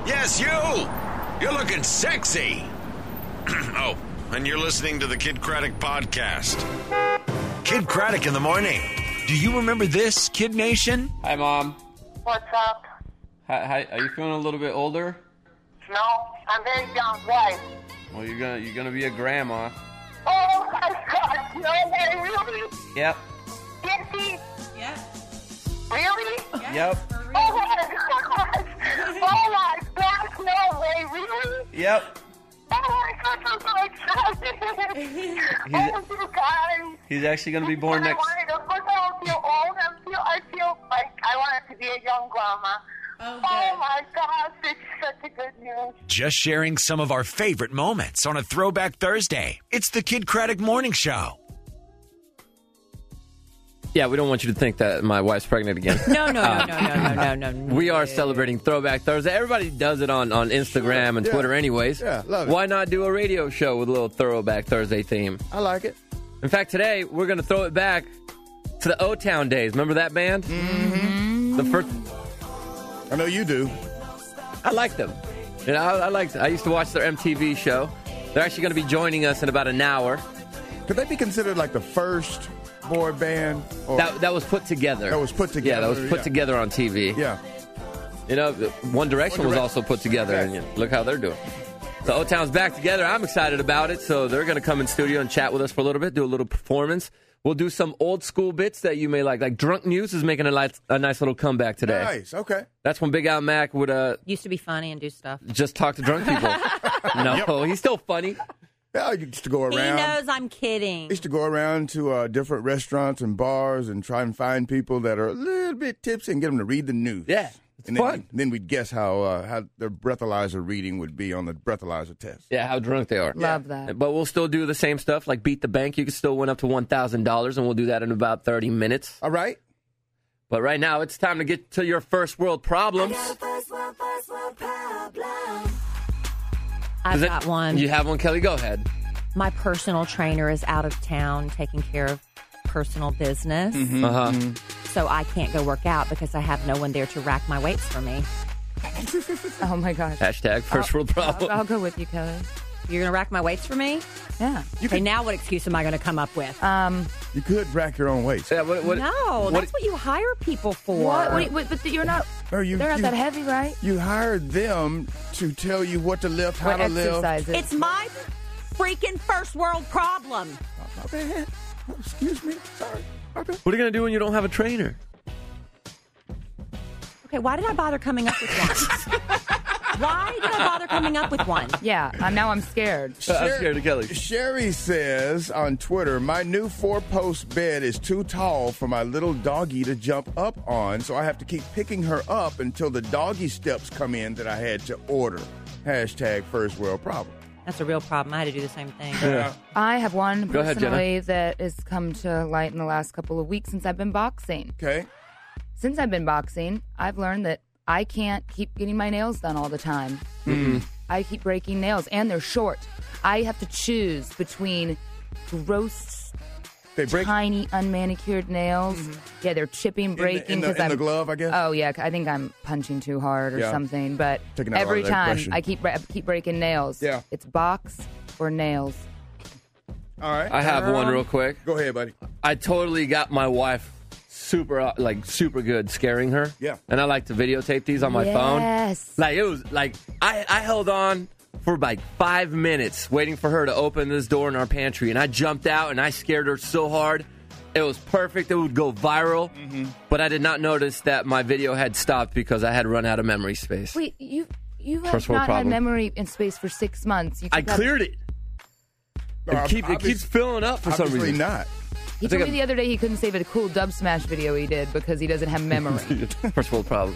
Yes, you! You're looking sexy! Oh, and you're listening to the Kid Craddock Podcast. Kid Craddock in the morning. Do you remember this, Kid Nation? Hi, Mom. What's up? Hi, are you feeling a little bit older? No, I'm very young. Why? Well, you're gonna be a grandma. Oh my God! No way, really? Yep. Dixie? Yeah. Really? Yep. Oh my God! Oh my God! No way, really? Yep. Oh my God! I'm so excited! Oh, you guys! He's actually gonna be born next. I don't feel old. I feel like I wanted to be a young grandma. Oh, Oh my gosh, it's such a good news. Just sharing some of our favorite moments on a Throwback Thursday. It's the Kid Craddock Morning Show. Yeah, we don't want you to think that my wife's pregnant again. No. We are celebrating Throwback Thursday. Everybody does it on Instagram and Twitter anyways. Yeah, love it. Why not do a radio show with a little Throwback Thursday theme? I like it. In fact, today we're going to throw it back to the O-Town days. Remember that band? Mm-hmm. The first... I know you do. I like them. You know, I used to watch their MTV show. They're actually going to be joining us in about an hour. Could they be considered like the first boy band? Or That was put together. That was put together. Yeah, that was put together on TV. Yeah. You know, One Direction was also put together, and you know, look how they're doing. So O-Town's back together. I'm excited about it. So they're going to come in studio and chat with us for a little bit, do a little performance. We'll do some old school bits that you may like. Like Drunk News is making a nice little comeback today. Nice. Okay. That's when Big Al Mac would Used to be funny and do stuff. just talk to drunk people. No, he's still funny. Yeah, I used to go around. He knows I'm kidding. I used to go around to different restaurants and bars and try and find people that are a little bit tipsy and get them to read the news. Yeah, it's and fun. Then we'd guess how their breathalyzer reading would be on the breathalyzer test. Yeah, how drunk they are. Love that. But we'll still do the same stuff, like Beat the Bank. You can still win up to $1,000, and we'll do that in about 30 minutes. All right. But right now, it's time to get to your first world problems. I've got one. You have one, Kelly? Go ahead. My personal trainer is out of town taking care of personal business. So I can't go work out because I have no one there to rack my weights for me. Oh, my gosh. Hashtag first world problem. I'll go with you, Kelly. You're going to rack my weights for me? Yeah. Okay, now what excuse am I going to come up with? You could rack your own weights. Yeah, No, that's what you hire people for. What? Wait, but you're not. Or They're not that heavy, right? You hired them to tell you what to lift, how What to lift. exercises? It's my freaking first world problem. My bad. Oh, excuse me. Sorry. My bad. What are you going to do when you don't have a trainer? Okay, why did I bother coming up with one? Why did I bother coming up with one? Yeah. Now I'm scared. I'm scared of Kelly. Sherry says on Twitter, my new 4-post bed is too tall for my little doggy to jump up on, so I have to keep picking her up until the doggy steps come in that I had to order. Hashtag first world problem. That's a real problem. I had to do the same thing. I have one Go ahead, personally that has come to light in the last couple of weeks since I've been boxing. Okay. Since I've been boxing, I've learned that I can't keep getting my nails done all the time. I keep breaking nails, and they're short. I have to choose between gross, They break tiny, unmanicured nails. Yeah, they're chipping, breaking. in 'cause the glove, I guess. Oh, yeah, I think I'm punching too hard or Yeah. something. But Taking out a lot every of that time aggression. I keep breaking nails. Yeah. It's box or nails. All right. I have one real quick. Go ahead, buddy. I totally got my wife super good scaring her. Yeah. And I like to videotape these on my phone. Yes. Like, it was like, I held on for like 5 minutes waiting for her to open this door in our pantry. And I jumped out and I scared her so hard. It was perfect. It would go viral. But I did not notice that my video had stopped because I had run out of memory space. Wait, you have First world not problem. had memory in space for 6 months. You I could have- cleared it. It keeps filling up for some Obviously reason. not. He told me the other day he couldn't save a cool Dub Smash video he did because he doesn't have memory. First world problem.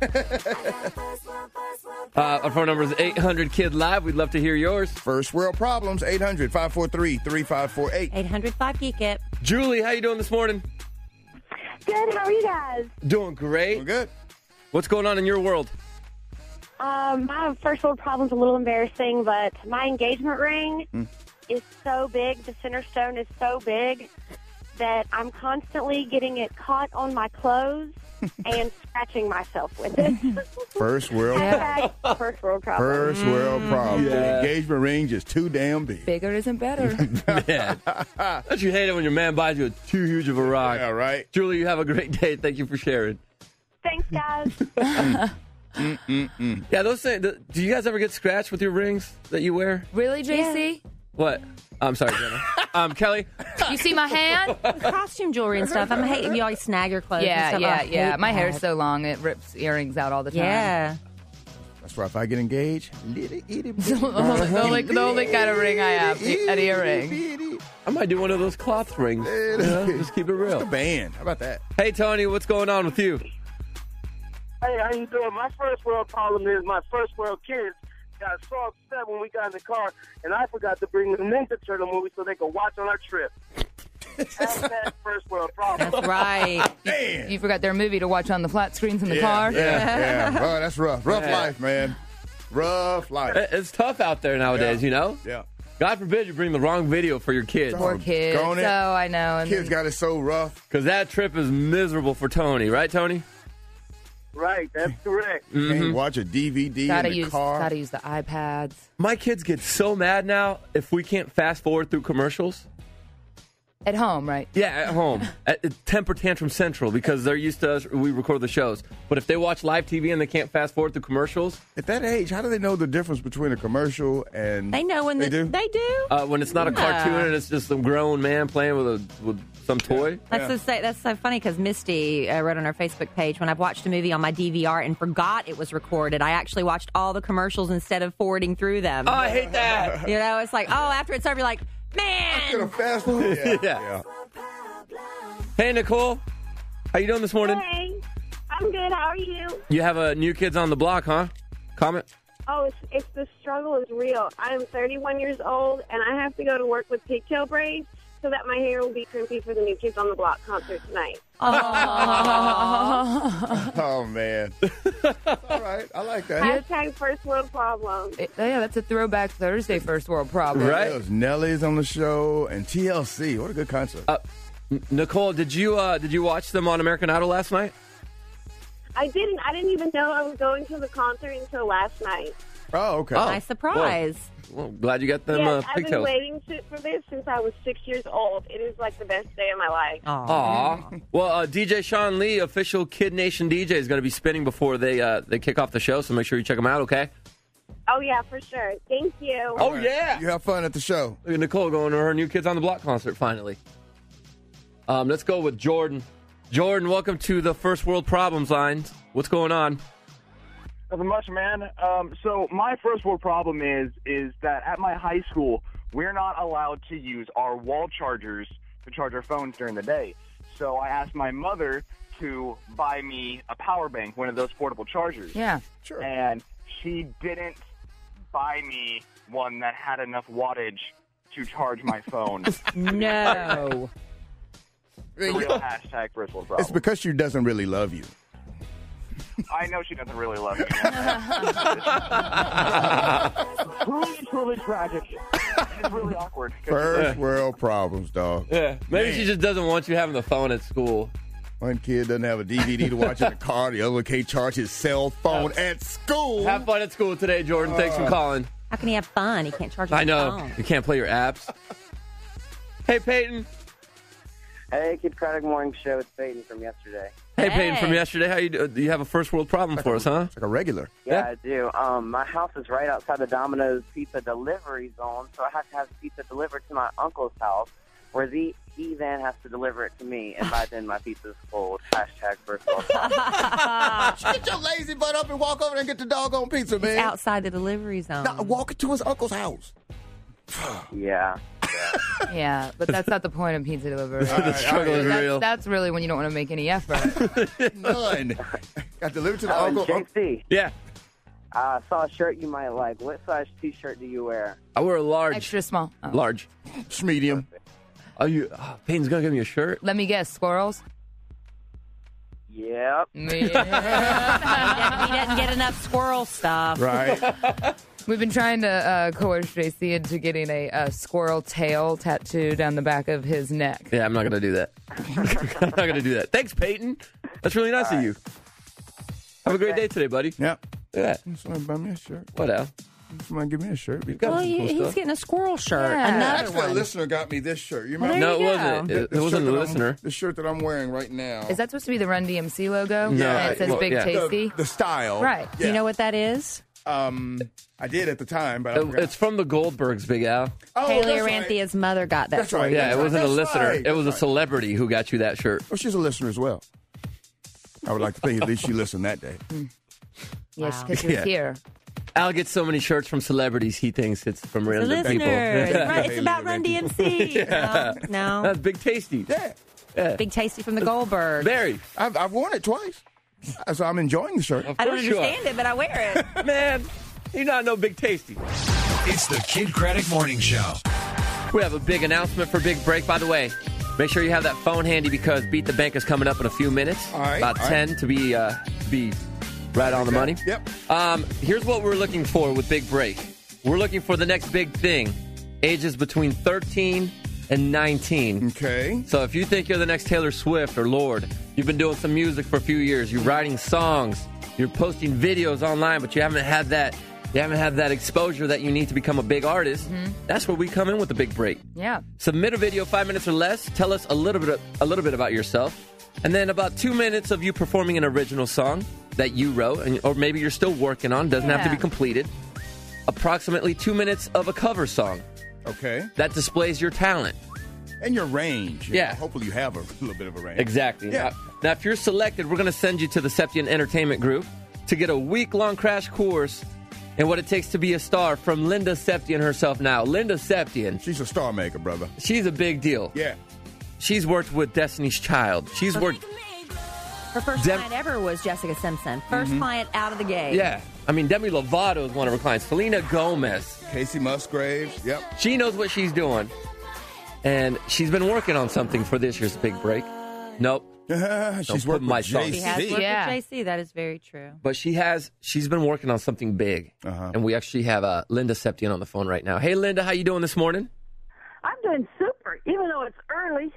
Our phone number is 800-KID-LIVE. We'd love to hear yours. First world problems, 800-543-3548. 805 Geek It. Julie, how you doing this morning? Good. How are you guys? Doing great. We're good. What's going on in your world? My first world problem's a little embarrassing, but my engagement ring is so big, the center stone is so big that I'm constantly getting it caught on my clothes and scratching myself with it. First world problem. Hashtag first world problem. First world problem. Yeah. The engagement ring is too damn big. Bigger isn't better. Man, don't you hate it when your man buys you too huge of a rock? Yeah, right? Julie, you have a great day. Thank you for sharing. Thanks, guys. Yeah, those things. Do you guys ever get scratched with your rings that you wear? Really, JC? What? I'm sorry, Jenna. Kelly? You see my hand? Costume jewelry and stuff. I'm hating if you always snag your clothes. Yeah, and stuff. I yeah. hate My hair's that. so long, it rips earrings out all the time. Yeah. That's why if I get engaged, little itty the only kind of ring I have, an earring. I might do one of those cloth rings. You know, just keep it Just a real. band. How about that? Hey, Tony, what's going on with you? Hey, how you doing? My first world problem is my first world kids got so upset when we got in the car, and I forgot to bring the Ninja Turtle movie so they could watch on our trip. Hashtag first world problem. That's right. Man. You forgot their movie to watch on the flat screens in the car? Yeah. Oh, that's rough. Rough Yeah. life, man. Rough life. It's tough out there nowadays, you know? Yeah. God forbid you bring the wrong video for your kids. Poor kids. Gone it. So I know. And Kids got it so rough. Because that trip is miserable for Tony. Right, Tony? Right, that's correct. Can't watch a DVD in the car. Gotta use the iPads. My kids get so mad now if we can't fast forward through commercials. At home, right? Yeah, at home. At Temper Tantrum Central, because they're used to us, we record the shows. But if they watch live TV and they can't fast forward through commercials, At that age, how do they know the difference between a commercial and... They know when They do? They do. when it's not a cartoon and it's just some grown man playing with some toy. That's so funny because Misty wrote on her Facebook page, when I've watched a movie on my DVR and forgot it was recorded, I actually watched all the commercials instead of forwarding through them. Oh, I hate that. You know, it's like, oh, after it's over, you're like, Get a man. fast one? Yeah. Hey, Nicole. How you doing this morning? Hey, I'm good. How are you? You have a New Kids on the Block, huh? Comment? Oh, it's the struggle is real. I'm 31 years old, and I have to go to work with pigtail braids so that my hair will be crimpy for the New Kids on the Block concert tonight. Oh, man. All right. I like that. Hashtag first world problem. Yeah, that's a throwback Thursday first world problem. Right. It was Nelly's on the show and TLC. What a good concert. Nicole, did you watch them on American Idol last night? I didn't even know I was going to the concert until last night. Oh, okay. Oh. Nice surprise. Well, glad you got them Yes, I've been pigtails. waiting for this since I was 6 years old. It is like the best day of my life. Aw. Well, DJ Sean Lee, official Kid Nation DJ, is going to be spinning before they kick off the show, so make sure you check them out, okay? Oh, yeah, for sure. Thank you. Oh, yeah. You have fun at the show. Look at Nicole going to her New Kids on the Block concert, finally. Let's go with Jordan. Jordan, welcome to the First World Problems line. What's going on? Nothing much, man. So my first world problem is that at my high school, we're not allowed to use our wall chargers to charge our phones during the day. So I asked my mother to buy me a power bank, one of those portable chargers. Yeah. Sure. And she didn't buy me one that had enough wattage to charge my phone. No. The real hashtag first world problem. It's because she doesn't really love you. I know she doesn't really love me. Truly tragic. It's really awkward. First world problems, dog. Yeah, maybe Man. she just doesn't want you having the phone at school. One kid doesn't have a DVD to watch in the car. The other one can't charge his cell phone at school. Have fun at school today, Jordan. Thanks for calling. How can he have fun? He can't charge his I know. phone. You can't play your apps. Hey, Peyton. Hey, Kid Craddock Morning Show. It's Peyton from yesterday. Hey, Peyton from Hey. yesterday. How you do? You have a first world problem for us, huh? It's like a regular. Yeah, I do. My house is right outside the Domino's pizza delivery zone, so I have to have the pizza delivered to my uncle's house, where he then has to deliver it to me, and by then my pizza's cold. Hashtag first world problem. Get your lazy butt up and walk over there and get the doggone pizza, man. It's outside the delivery zone. No, walk it to his uncle's house. Yeah. Yeah, but that's not the point of pizza delivery. The struggle is real. That's really when you don't want to make any effort. None. Got delivered to the Oh, and uncle. JC, Yeah. I saw a shirt you might like. What size T-shirt do you wear? I wear a large. Extra small. Oh. Large. Medium. Are you? Peyton's gonna give me a shirt. Let me guess, squirrels? Yep. He doesn't get enough squirrel stuff. Right. We've been trying to coerce JC into getting a squirrel tail tattooed down the back of his neck. Yeah, I'm not gonna do that. I'm not gonna do that. Thanks, Peyton. That's really nice of you. Have a great day today, buddy. Yep. Look at that. Somebody buy me a shirt. What else? Somebody give me a shirt. Well, he's getting a squirrel shirt. Yeah. Another Actually, a one. listener got me this shirt. You Well, remember? there No, you it wasn't. go. It wasn't a listener. The shirt that I'm wearing right now. Is that supposed to be the Run DMC logo? No, And it says well, Big yeah. Tasty? The style. Right. Yeah. You know what that is? I did at the time, but I forgot. It's from the Goldbergs, Big Al. Oh, Haley that's right. Aranthia's mother got that That's for right. you. Yeah, it wasn't a That's listener. right. It was a That's right. celebrity who got you that shirt. Well, she's a listener as well. I would like to think at least she listened that day. Yes, because she was Yeah. here. Al gets so many shirts from celebrities, he thinks it's from The random people. listener. Right, it's Haley about Run Aranthy. DMC. No. That's Big Tasty. Yeah. Big Tasty from the Goldberg. Very. I've worn it twice. So I'm enjoying the shirt. Of I don't course you are. understand it, but I wear it. Man, you not know Big Tasty. It's the Kid Craddock Morning Show. We have a big announcement for Big Break, by the way. Make sure you have that phone handy because Beat the Bank is coming up in a few minutes. All right, About all 10 to be right on the money. Yep. Here's what we're looking for with Big Break. We're looking for the next big thing. Ages between 13 and 19. Okay. So if you think you're the next Taylor Swift or Lorde, you've been doing some music for a few years, you're writing songs, you're posting videos online, but you haven't had that exposure that you need to become a big artist, that's where we come in with the Big Break. Yeah. Submit a video 5 minutes or less. Tell us a little bit about yourself. And then about 2 minutes of you performing an original song that you wrote, or maybe you're still working on, doesn't have to be completed. Approximately 2 minutes of a cover song Okay. that displays your talent. And your range. Yeah. Hopefully you have a little bit of a range. Exactly. Yeah. Now, if you're selected, we're going to send you to the Septian Entertainment Group to get a week-long crash course in what it takes to be a star from Linda Septian herself now. Linda Septian, She's a star maker, brother. she's a big deal. Yeah. She's worked with Destiny's Child. She's worked... Her first Dem- client ever was Jessica Simpson. First client out of the gate. Yeah. I mean, Demi Lovato is one of her clients. Selena Gomez. Casey Musgraves. Yep. She knows what she's doing. And she's been working on something for this year's Big Break. Nope. She's put worked my with song. She has JC. worked Yeah. with JC. That is very true. But she's been working on something big. And we actually have Linda Septian on the phone right now. Hey, Linda, how you doing this morning? I'm doing super, even though it's early.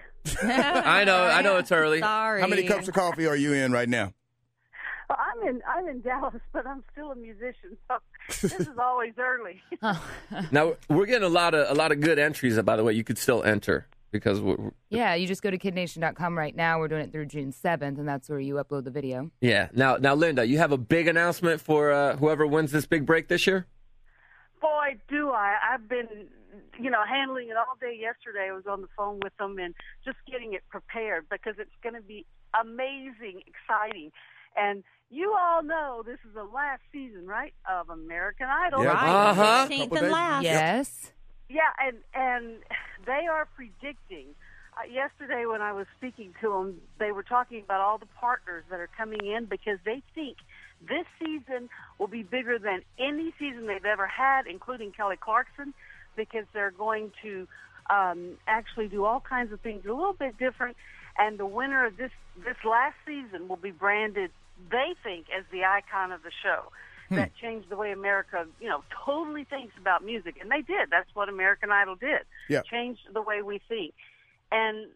I know it's early. Sorry. How many cups of coffee are you in right now? Well, I'm in Dallas, but I'm still a musician, so this is always early. Now, we're getting a lot of good entries, by the way. You could still enter because Yeah, you just go to kidnation.com right now. We're doing it through June 7th, and that's where you upload the video. yeah. Now, Linda, you have a big announcement for whoever wins this Big Break this year? Boy, do I. I've been, handling it all day yesterday. I was on the phone with them and just getting it prepared because it's going to be amazing, exciting. And you all know this is the last season, right, of American Idol. Yeah. Right. Uh-huh. 15th Couple and days. last. Yes. Yeah, and they are predicting. Yesterday when I was speaking to them, they were talking about all the partners that are coming in because they think this season will be bigger than any season they've ever had, including Kelly Clarkson, because they're going to actually do all kinds of things a little bit different. And the winner of this last season will be branded, they think, as the icon of the show. That changed the way America, totally thinks about music. And they did. That's what American Idol did. Yeah. Changed the way we think. And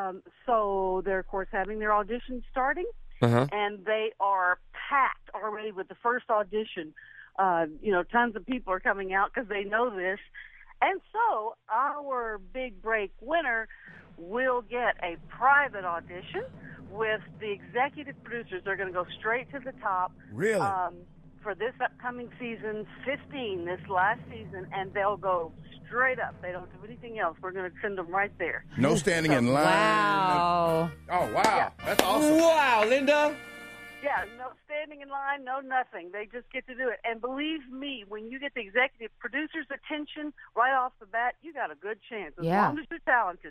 so they're, of course, having their auditions starting. Uh-huh. And they are packed already with the first audition. Tons of people are coming out because they know this. And so our Big Break winner will get a private audition with the executive producers. They're going to go straight to the top. Really? For this upcoming season, 15, this last season, and they'll go straight up. They don't do anything else. We're going to send them right there. No standing in line. Wow. Oh, wow. That's awesome. Wow, Linda. Yeah, no standing in line, no nothing. They just get to do it. And believe me, when you get the executive producer's attention right off the bat, you got a good chance, as long as you're talented.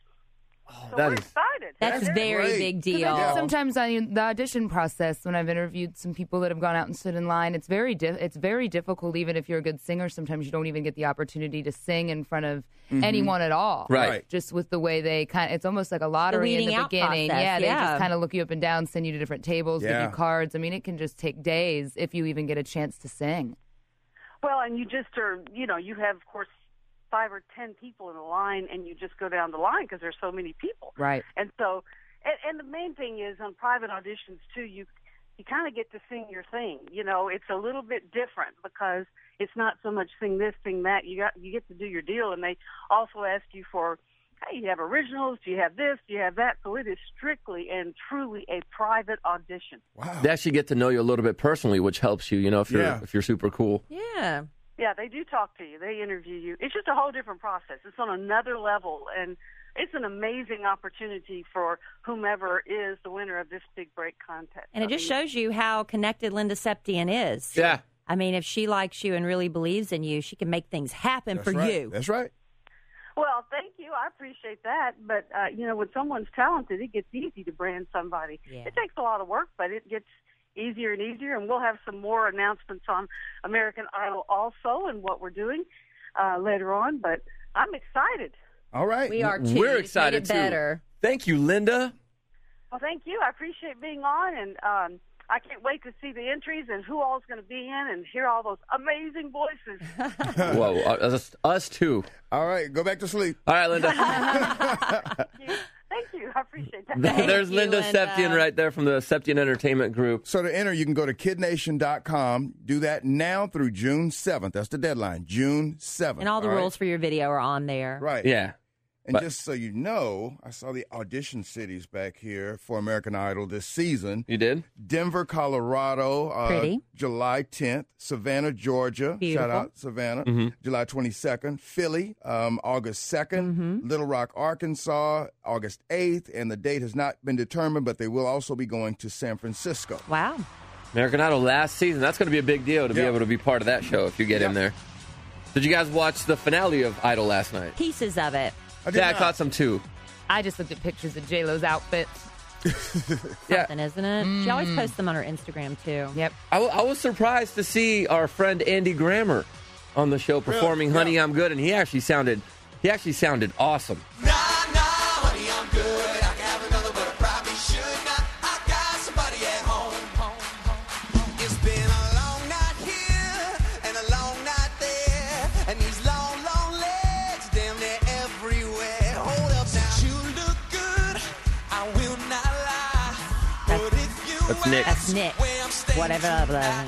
So that we're is- excited. That's a very great. big 'Cause deal. I think sometimes on the audition process, when I've interviewed some people that have gone out and stood in line, it's very difficult. Even if you're a good singer, sometimes you don't even get the opportunity to sing in front of anyone at all. Right. Just with the way they it's almost like a lottery in weeding the out beginning. process, Yeah, they yeah. just kind of look you up and down, send you to different tables, give Yeah. you cards. I mean, it can just take days if you even get a chance to sing. Well, and you just are, you have, of course, 5 or 10 people in a line, and you just go down the line because there's so many people. Right. And so And the main thing is on private auditions too, you kind of get to sing your thing. You know, it's a little bit different because it's not so much sing this, sing that. You get to do your deal, and they also ask you for, hey, you have originals, do you have this, do you have that? So it is strictly and truly a private audition. Wow. They actually get to know you a little bit personally, which helps you, if you're super cool. Yeah. Yeah, they do talk to you. They interview you. It's just a whole different process. It's on another level, and it's an amazing opportunity for whomever is the winner of this big break contest. And it just shows you how connected Linda Septien is. Yeah. I mean, if she likes you and really believes in you, she can make things happen That's for right. you. That's right. Well, thank you. I appreciate that. But, when someone's talented, it gets easy to brand somebody. Yeah. It takes a lot of work, but it gets easier and easier. And we'll have some more announcements on American Idol also and what we're doing later on. But I'm excited. All right. We are too. We're You excited made it better. too. Thank you, Linda. Well, thank you. I appreciate being on, and I can't wait to see the entries and who all's going to be in and hear all those amazing voices. Whoa, us too. All right. Go back to sleep. All right, Linda. Thank you. I appreciate that. There's you, Linda Linda. Septien right there from the Septien Entertainment Group. So to enter, you can go to kidnation.com. Do that now through June 7th. That's the deadline, June 7th. And all the rules for your video are on there. Right. Yeah. And But- just so you know, I saw the audition cities back here for American Idol this season. You did? Denver, Colorado, Pretty. July 10th. Savannah, Georgia. Beautiful. Shout out Savannah. July 22nd. Philly, August 2nd. Little Rock, Arkansas, August 8th. And the date has not been determined, but they will also be going to San Francisco. Wow. American Idol last season. That's going to be a big deal to be Yeah. able to be part of that show if you get in there. Did you guys watch the finale of Idol last night? Pieces of it. I did Yeah, I not. caught some too. I just looked at pictures of J-Lo's outfits. Yeah. Something, isn't it? She always posts them on her Instagram, too. Yep. I was surprised to see our friend Andy Grammer on the show performing Really? "Honey, Yeah. I'm Good," and he actually sounded awesome. That's Nick. That's Nick. Whatever.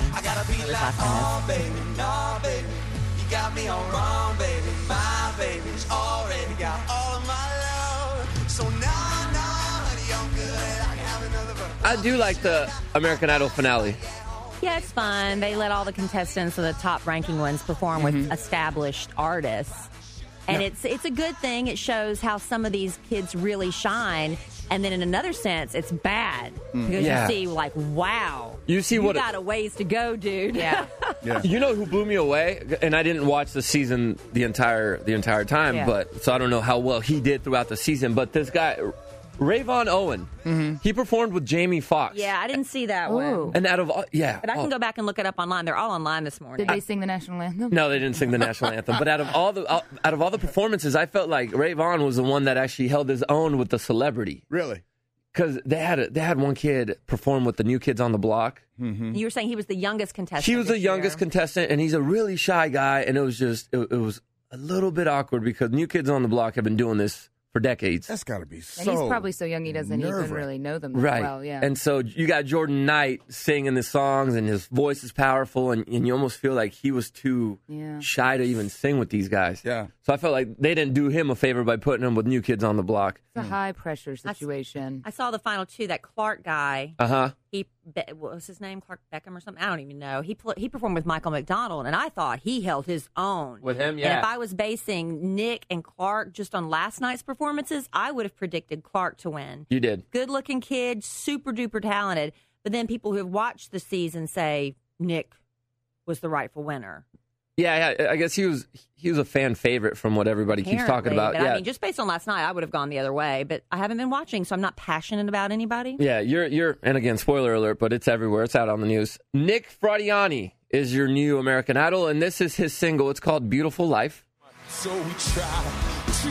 I do like the American Idol finale. Yeah, it's fun. They let all the contestants, or the top-ranking ones, perform with established artists. And it's a good thing. It shows how some of these kids really shine. And then in another sense, it's bad. Because Yeah. you see, like, wow. You see You what? got a ways to go, dude. Yeah. Yeah. You know who blew me away? And I didn't watch the season the entire time, Yeah. but so I don't know how well he did throughout the season. But this guy, Rayvon Owen, he performed with Jamie Foxx. Yeah, I didn't see that Ooh. one. And out of all, yeah, But I can go back and look it up online. They're all online this morning. Did they sing the national anthem? No, they didn't sing the national anthem. But out of all the performances, I felt like Rayvon was the one that actually held his own with the celebrity. Really? Because they had one kid perform with the New Kids on the Block. You were saying he was the youngest contestant. He was the this youngest year. contestant, and he's a really shy guy. And it was just it was a little bit awkward because New Kids on the Block have been doing this for decades. That's got to be And so he's probably so young he doesn't even nerve-wracking. really know them that Right. well. Yeah. And so you got Jordan Knight singing the songs, and his voice is powerful, and you almost feel like he was too Yeah. shy to even sing with these guys. Yeah. So I felt like they didn't do him a favor by putting him with New Kids on the Block. It's a high pressure situation. I saw the final two. That Clark guy. Uh-huh. What was his name? Clark Beckham or something? I don't even know. He performed with Michael McDonald, and I thought he held his own. With him, And yeah. if I was basing Nick and Clark just on last night's performances, I would have predicted Clark to win. You did. Good-looking kid, super duper talented. But then people who have watched the season say Nick was the rightful winner. Yeah, I guess he was a fan favorite from what everybody keeps talking Apparently. about. But Yeah. I mean, just based on last night, I would have gone the other way. But I haven't been watching, so I'm not passionate about anybody. Yeah, you're and again, spoiler alert, but it's everywhere. It's out on the news. Nick Fradiani is your new American Idol, and this is his single. It's called Beautiful Life. So we try to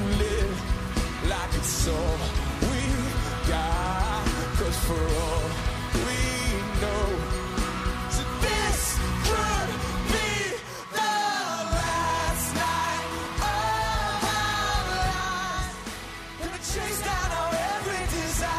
live like it's all we got. 'Cause for all we know, so this could be the last night of our lives. And we chase down our every desire.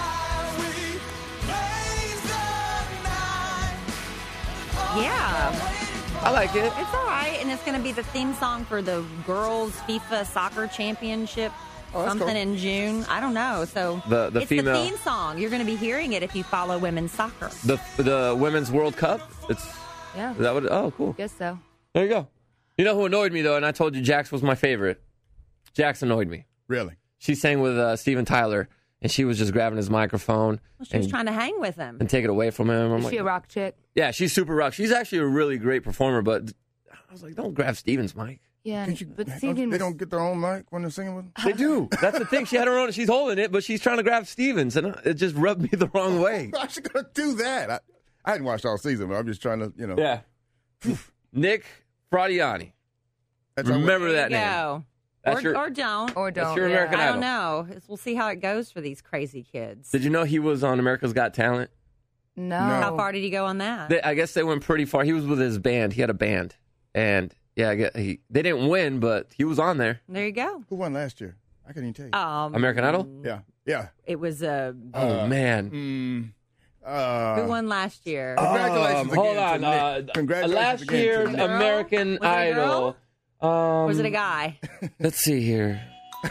Yeah. I like it. It's all right, and it's going to be the theme song for the girls' FIFA soccer championship, something cool. in June. I don't know. So The it's female- the theme song. You're going to be hearing it if you follow women's soccer. The Women's World Cup. Is Yeah. that what? Oh, cool. Guess so. There you go. You know who annoyed me though, and I told you Jax was my favorite. Jax annoyed me. Really? She sang with Steven Tyler, and she was just grabbing his microphone Well, she was and, trying to hang with him. and take it away from him. I'm Is like, she a rock chick? yeah, she's super rock. She's actually a really great performer, but I was like, don't grab Steven's mic. Yeah, Can't you, but don't- Steven they was- don't get their own mic when they're singing with them? They do. That's the thing. She had her own. She's holding it, but she's trying to grab Steven's, and it just rubbed me the wrong way. I should go do that. I hadn't watched all season, but I'm just trying to, Yeah. Nick Fradiani. That's all- Remember that name. Go. That's your- Or don't. Or That's don't. your yeah. American I Idol. don't know. We'll see how it goes for these crazy kids. Did you know he was on America's Got Talent? No. How far did he go on that? I guess they went pretty far. He was with his band. He had a band, and yeah, they didn't win, but he was on there. There you go. Who won last year? I couldn't even tell you. American Idol. Yeah. It was Oh man. who won last year? Congratulations Hold again on. to Nick. Congratulations Last again to year's Nick. American Was it a Idol. Was it a guy? Let's see here.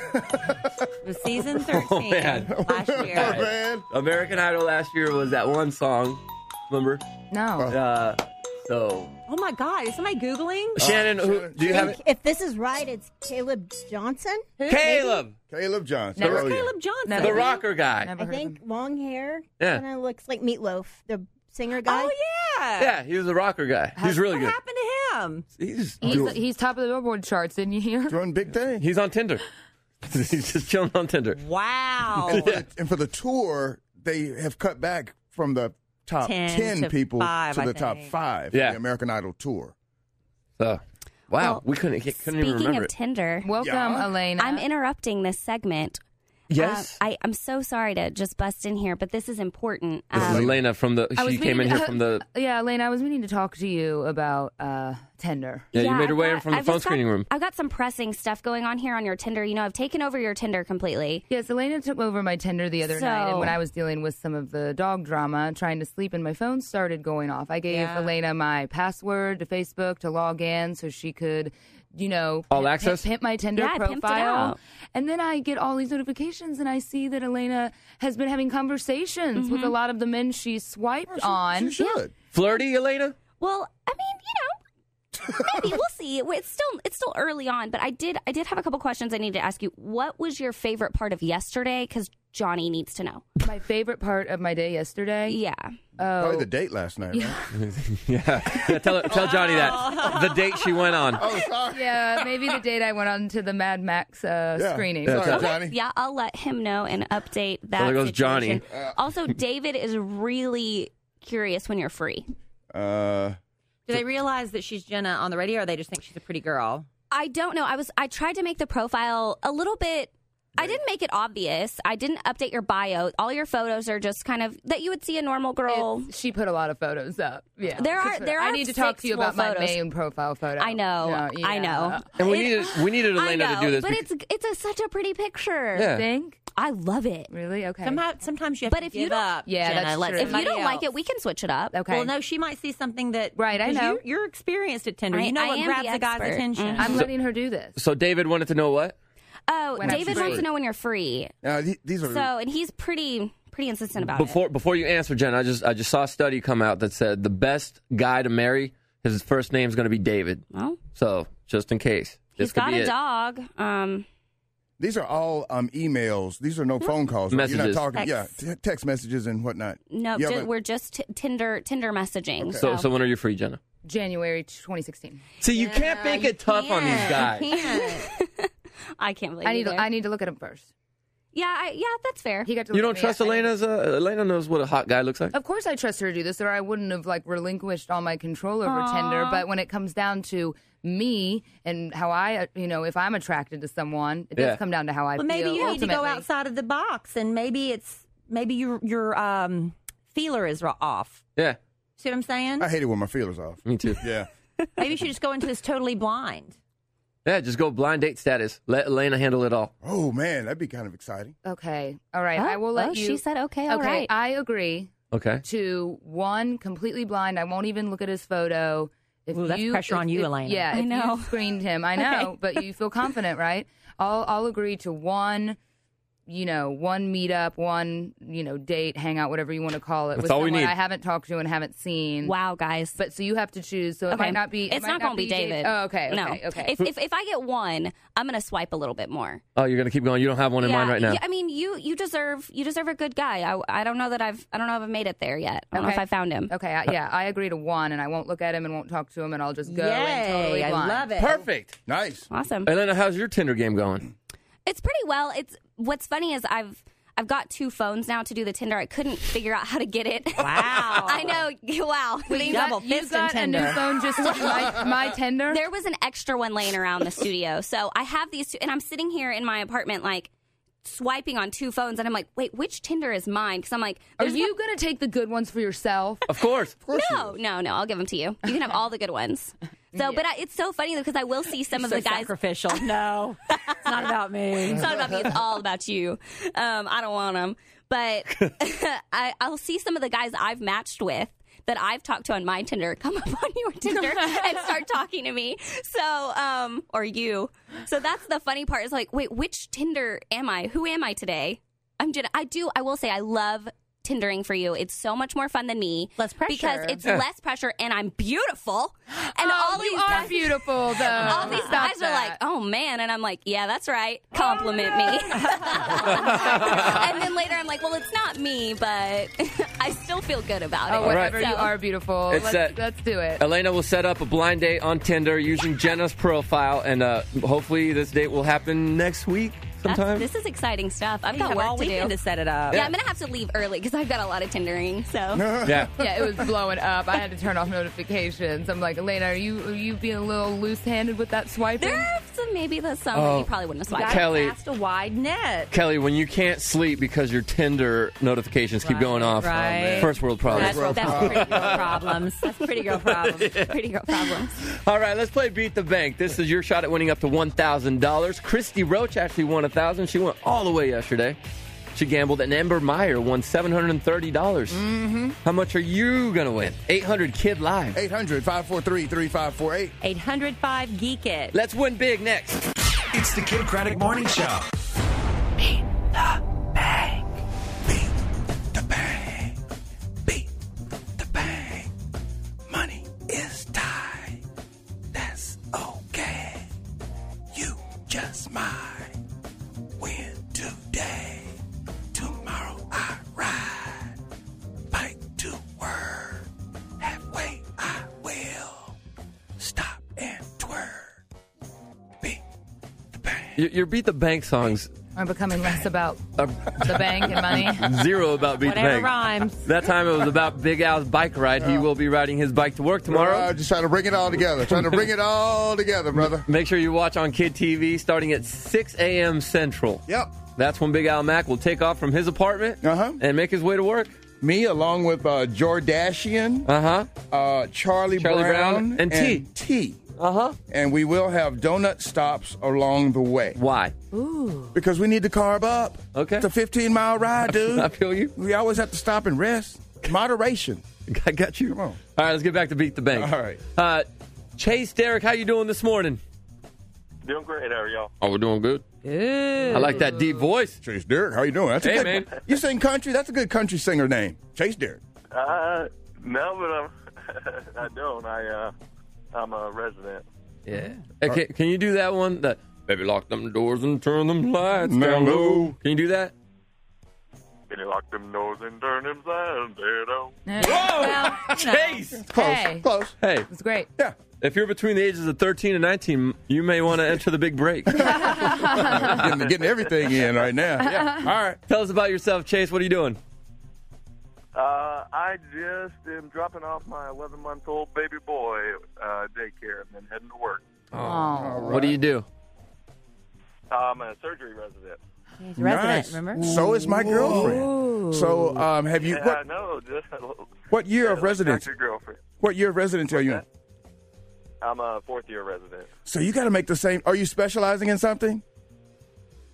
It was season 13 man. last year. Man. American Idol last year was that one song. Remember? No. So Oh my God! Is somebody googling? Shannon, who, do you have it? If this is right, it's Caleb Johnson. Caleb, Caleb Johnson. Never- Oh, yeah. Caleb Johnson. Never. the rocker guy. Never I heard of think him. long hair. Yeah. Kind of looks like Meatloaf, the singer guy. Oh yeah. Yeah, he was a rocker guy. He's really What good. happened to him? He's top of the Billboard charts, didn't you hear? Doing big thing. He's on Tinder. He's just chilling on Tinder. Wow. And for the tour, they have cut back from the top 10 10 to people 5, to I the top think. 5 Yeah. for the American Idol tour. So, wow, Well, we couldn't even Speaking remember of it. Tinder, Welcome, Yeah. Elena. I'm interrupting this segment. Yes. I'm so sorry to just bust in here, but this is important. This is Elena from the. I was She came in meaning- here from the. Yeah, Elena, I was meaning to talk to you about Tinder. Yeah, you made her I've way in got- from the I've phone just got- screening room. I've got some pressing stuff going on here on your Tinder. You know, I've taken over your Tinder completely. Yes, Elena took over my Tinder the other night, and So- when I was dealing with some of the dog drama, trying to sleep, and my phone started going off. I gave Yeah. Elena my password to Facebook to log in so she could, All access? pimp my Tinder Yeah, I pimped it profile. out. And then I get all these notifications, and I see that Elena has been having conversations with a lot of the men she swiped on. She should. Flirty, Elena? Well, I mean, maybe we'll see. It's still early on, but I did have a couple questions I need to ask you. What was your favorite part of yesterday? Because Johnny needs to know. My favorite part of my day yesterday? Yeah. Probably Oh, the date last night, right? Yeah. Tell Johnny that. The date she went on. Oh, sorry. yeah, maybe the date I went on to the Mad Max screening. Yeah, Sorry, Okay. Johnny. Yeah, I'll let him know and update that. there goes Johnny. situation. Also, David is really curious when you're free. Uh, Do they realize that she's Jenna on the radio, or they just think she's a pretty girl? I don't know. I tried to make the profile a little bit. I didn't make it obvious. I didn't update your bio. All your photos are just kind of that you would see a normal girl. She put a lot of photos up. Yeah, There I are need to talk to you 6 full about my photos. main profile photo. I know. Yeah, I know. And we needed I Elena know, to do this. but because- it's such a pretty picture. Yeah. Think? I love it. Really? Okay. Sometimes you have But to if you give don't- up. Yeah, Jenna, that's let true. If you somebody don't like else. it, we can switch it up. Okay. Well, no, she might see something that. Right, I 'cause know. You're experienced at Tinder. I You know what am grabs the a guy's expert. attention. Mhm. I'm letting her do this. So David wanted to know what? Oh, When I'm David free. wants to know when you're free. these are So, and he's pretty insistent about it. Before you answer, Jen, I just saw a study come out that said the best guy to marry, his first name's going to be David. Well, So just in case, he's this could got be a it. dog. These are all emails. These are no phone calls. Right? You're Messages. not talking. Text. Yeah, text messages and whatnot. No, You haven't- we're just Tinder messaging. So when are you free, Jenna? January 2016. See, you can't make it tough on these guys. I can't believe I need you to, I need to look at him first. Yeah, that's fair. He got to You look don't at me. trust I- Elena's? Elena knows what a hot guy looks like. Of course I trust her to do this, or I wouldn't have relinquished all my control over Tinder. But when it comes down to me and how I, if I'm attracted to someone, it does Yeah. come down to how I Well, feel. maybe you need to go ultimately. outside of the box, and maybe your feeler is off. Yeah, See what I'm saying? I hate it when my feelers off. me too. Yeah. Maybe you should just go into this totally blind. Yeah, just go blind date status. Let Elena handle it all. Oh man, that'd be kind of exciting. Okay. All right. I will let you. She said, okay, all okay. right. I agree. Okay. to 1, completely blind. I won't even look at his photo. Ooh, that's pressure on you, Elena. Yeah, I if know. you screened him. I know, but you feel confident, right? I'll agree to 1, 1 meetup, 1, date, hangout, whatever you want to call it. That's with all we someone need. I haven't talked to and haven't seen. Wow, guys. But so you have to choose. So it Okay. might not be. It's not going to be David. Oh, okay. No. Okay. If I get 1, I'm going to swipe a little bit more. Oh, you're gonna keep going. You don't have one in mind right now. Yeah, I mean, you deserve a good guy. I don't know if I've made it there yet. I don't know if I found him. Okay. I agree to 1, and I won't look at him and won't talk to him, and I'll just go in Yay, totally I blind. love it. Perfect. Nice. Awesome. Elena, how's your Tinder game going? It's pretty well. What's funny is I've got 2 phones now to do the Tinder. I couldn't figure out how to get it. Wow. I know. Wow. Wait, Double you fist got and a new Tinder. phone just to do my Tinder? There was an extra one laying around the studio. So I have these 2, and I'm sitting here in my apartment, like, swiping on 2 phones, and I'm like, wait, which Tinder is mine? Because I'm like, Are there's you going to take the good ones for yourself? Of course. no, I'll give them to you. You can have all the good ones. So, but it's so funny though, because I will see some of the guys. Sacrificial. No, it's not about me. It's not about me. It's all about you. I don't want them, but I'll see some of the guys I've matched with that I've talked to on my Tinder come up on your Tinder and start talking to me. So, or you. So that's the funny part. Is like, wait, which Tinder am I? Who am I today? I will say I love Tindering for you. It's so much more fun than me. Less pressure. Because it's less pressure, and I'm beautiful. And all you these are guys, beautiful, though. all these Stop guys are that. like, oh man, and I'm like, yeah, that's right. Compliment me. And then later I'm like, well, it's not me, but I still feel good about it. Oh, whatever. So- You are beautiful. It's Let's do it. Elena will set up a blind date on Tinder using Jenna's profile, and hopefully this date will happen next week sometime. This is exciting stuff. I've You got have work all to do. weekend to set it up. Yeah, I'm going to have to leave early because I've got a lot of Tindering. So Yeah. Yeah, it was blowing up. I had to turn off notifications. I'm like, Elena, are you being a little loose-handed with that swiping? there's maybe some that you probably wouldn't have swiped. Kelly. Cast a wide net. Kelly, when you can't sleep because your Tinder notifications keep going off, right. First world problems. That's pretty girl problems. That's pretty girl problems. Pretty girl problems. All right, let's play Beat the Bank. This is your shot at winning up to $1,000. Christy Roach actually won $1,000. She went all the way yesterday. She gambled, and Amber Meyer won $730. Mm-hmm. How much are you going to win? 800 Kid Live. 800-543-3548. 805 Geek It. Let's win big next. It's the Kid Craddock Morning Show. Beat the bank. Beat the bank. Money is tight. That's okay. You just might win today. Tomorrow I ride. Bike to work. Halfway I will. Stop and twerk. Beat the bank. Your Beat the Bank songs Are becoming less about are the bank and money. zero about Beat Whatever the Bank. rhymes. That time it was about Big Al's bike ride. He will be riding his bike to work tomorrow. Just trying to bring it all together. Brother. Make sure you watch on Kid TV starting at 6 a.m. Central. Yep. That's when Big Al Mack will take off from his apartment and make his way to work. Me, along with Jordashian, Charlie Brown, and T. And we will have donut stops along the way. Why? Ooh. Because we need to carb up. Okay. It's a 15-mile ride, dude. I feel you. We always have to stop and rest. Moderation. I got you. Come on. All right, let's get back to Beat the Bank. All right. Chase, Derek, how you doing this morning? Doing great. How are y'all? Oh, we're doing good. Good. I like that deep voice. Chase Derek, how you doing? That's a Hey, good, man. You sing country? That's a good country singer name. Chase Derek. No, but I don't. I'm a resident. Yeah. Hey, can you do that one? The baby, lock them doors and turn them lights down low. Can you do that? Can you lock them doors and turn them down low? Whoa! Chase! Hey. Close. Hey, It's great. Yeah. if you're between the ages of 13 and 19, you may want to enter the big break. Getting everything in right now. Yeah. All right. Tell us about yourself, Chase. What are you doing? I just am dropping off my 11-month-old baby boy daycare and then heading to work. Oh. What do you do? I'm a surgery resident. He's a resident, Nice. remember? So is my girlfriend. So have you? Yeah, I know. What year of residence? Your girlfriend. What year of residence are you in? I'm a fourth-year resident. So you got to make the same. Are you specializing in something?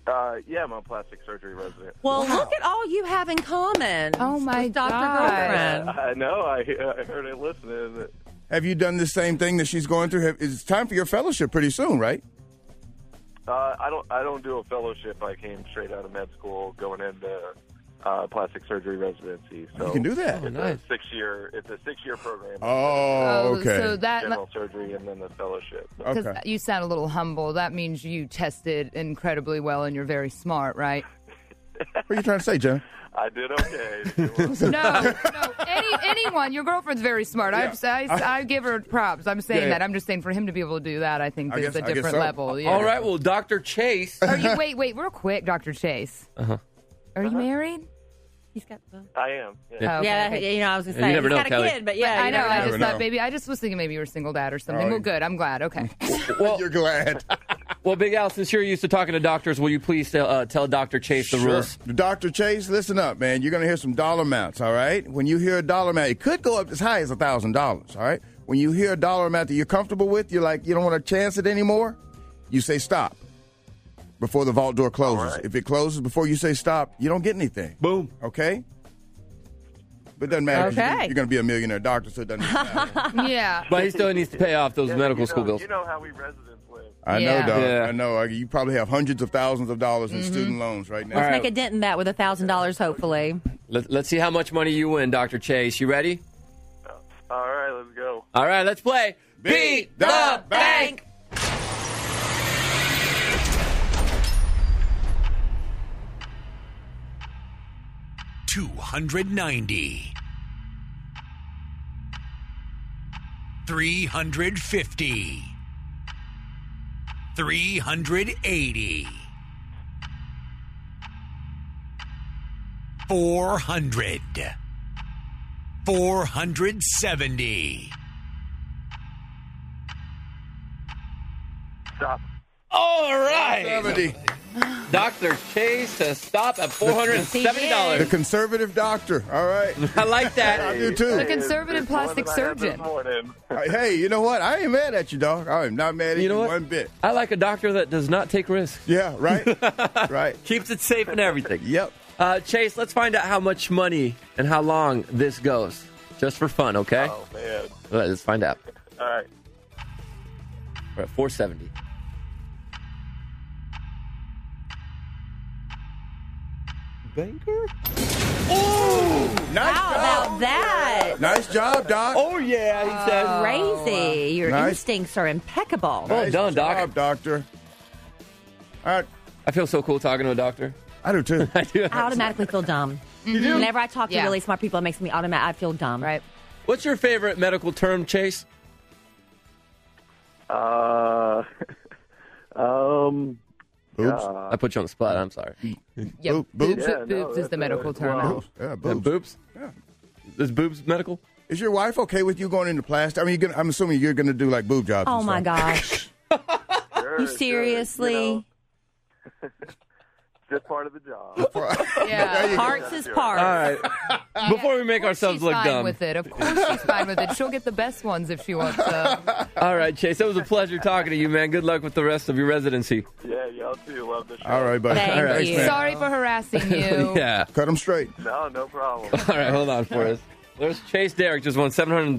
Yeah, I'm a plastic surgery resident. Well, look at all you have in common. Oh, my Dr. God. Girlfriend. I know. I heard it listening. Have you done the same thing that she's going through? It's time for your fellowship pretty soon, right? I don't do a fellowship. I came straight out of med school, going into plastic surgery residency. So You can do that. It's nice. a 6-year. It's a 6-year program. Oh, okay. So that, General surgery and then the fellowship. because Okay. you sound a little humble, that means you tested incredibly well and you're very smart, right? What are you trying to say, John? I did okay. No. Anyone. Your girlfriend's very smart. I give her props. I'm saying Yeah. that. I'm just saying for him to be able to do that, I think I is guess- a I guess different so. level. Yeah. All right, well, Dr. Chase. Are you, wait, real quick, Dr. Chase. Uh-huh. Are you married? He's got the... I am. Oh, okay, Yeah, okay. I was going to You say, never he's know, got Kelly. a kid, but yeah. I you know. never I Never just know. thought maybe I just was thinking maybe you were a single dad or something. Oh, Well, good. I'm glad. Okay. Well, You're glad. well, Big Al, since you're used to talking to doctors, will you please tell Dr. Chase the rules? Dr. Chase, listen up, man. You're going to hear some dollar amounts, all right? When you hear a dollar amount, it could go up as high as $1,000, all right? When you hear a dollar amount that you're comfortable with, you're like, you don't want to chance it anymore, you say stop before the vault door closes. All right. If it closes before you say stop, you don't get anything. Boom. Okay? But it doesn't matter. 'Cause Okay. You're going to be a millionaire doctor, so it doesn't matter. Yeah. But he still needs to pay off those medical school bills. You know how we residents live. I Yeah. know, dog. Yeah. I know. You probably have hundreds of thousands of dollars in student loans right now. Let's All right. make a dent in that with $1,000, hopefully. Let's see how much money you win, Dr. Chase. You ready? All right, let's go. All right, let's play. Beat the Bank. $290. $350. $380. $400. $470. Stop. All right. 70. Dr. Chase to stop at $470. The conservative doctor. All right. I like that. I do too. The conservative plastic surgeon. Hey, you know what? I ain't mad at you, dog. I am not mad at you, know what? one bit. I like a doctor that does not take risks. Yeah, right? Right. Keeps it safe and everything. Yep. Chase, let's find out how much money and how long this goes. Just for fun, okay? Oh, man. All right, let's find out. All right. We're at 470. Banker? Ooh, nice How job. about that? Nice job, Doc. Oh, yeah, he said. Crazy. Your Nice. instincts are impeccable. Well Nice done, Doc. job, doctor. All right. I feel so cool talking to a doctor. I do too. I do. I automatically feel dumb. Whenever I talk to Yeah. really smart people, it makes me I feel dumb. Right. What's your favorite medical term, Chase? Boobs. I put you on the spot. I'm sorry. Yep. Boobs? Yeah, Boobs no, is the medical term. now. Boobs. Yeah, Yeah, boobs. boobs? Yeah. Is boobs medical? Is your wife okay with you going into plastic? I mean, I'm assuming you're going to do like boob jobs. Oh and my stuff. gosh. Sure, You sure, seriously? just part of the job. Yeah. Parts is parts. All right. Before we make ourselves She's look fine dumb. with it. Of course she's fine with it. She'll get the best ones if she wants to. All right, Chase. It was a pleasure talking to you, man. Good luck with the rest of your residency. Yeah, y'all too. Love the show. All right, buddy. Thank All right, you. man. Sorry for harassing you. Yeah. Cut them straight. No, no problem. All right, hold on for us. There's Chase Derrick just won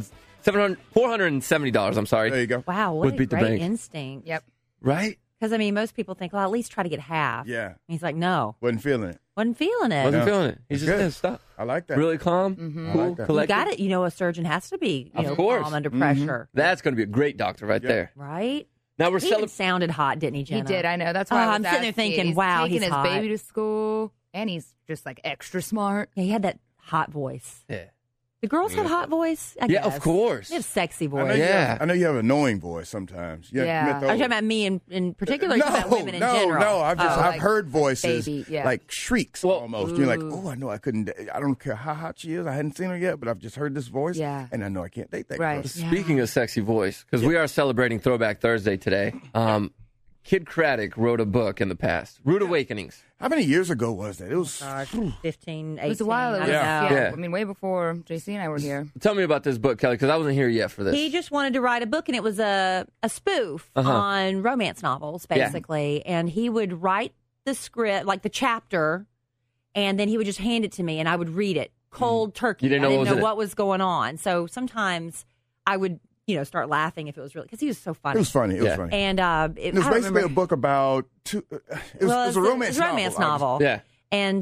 $470. I'm sorry. There you go. Wow, Would what a beat the great bank. instinct. Yep. Right? Because, I mean, most people think, well, at least try to get half. Yeah. And he's like, no. Wasn't feeling it. Wasn't feeling it. Wasn't No. feeling it. He's That's just good. yeah, stop. I like that. Really calm, Mm-hmm. cool, I like that. You collected. got it. You know, a surgeon has to be Of course. calm under pressure. That's going to be a great doctor right Yeah. there. Right? Now we're He even celebrating. sounded hot, didn't he, Jenna? He did, I know. That's why I was I'm sitting there asking. thinking, He's wow, taking he's his hot. baby to school, and he's just like extra smart. Yeah, he had that hot voice. Yeah. Do girls have hot voice? I Yeah, of guess. course. They have sexy I know, voice. Yeah. I know you have an annoying voice sometimes. Yeah. admit Are you those. talking about me in particular? Or are you talking about women in no, general? no. I've like heard voices baby, yeah. like shrieks Well, almost. You're like, oh, I know I couldn't. I don't care how hot she is. I hadn't seen her yet, but I've just heard this voice. Yeah. And I know I can't date that Right. girl. Speaking of sexy voice, because we are celebrating Throwback Thursday today, Kid Craddock wrote a book in the past, Rude Awakenings. How many years ago was that? It was 15, 18. It was a while ago. I don't know. Yeah. I mean, way before JC and I were here. Tell me about this book, Kelly, because I wasn't here yet for this. He just wanted to write a book, and it was a spoof on romance novels, basically. And he would write the script, like the chapter, and then he would just hand it to me, and I would read it cold turkey. You didn't know I didn't what was in know it. what was going on. So sometimes I would, start laughing if it was really, because he was so funny. It was funny. It was funny. And It was basically a book about it was a romance novel. Yeah. And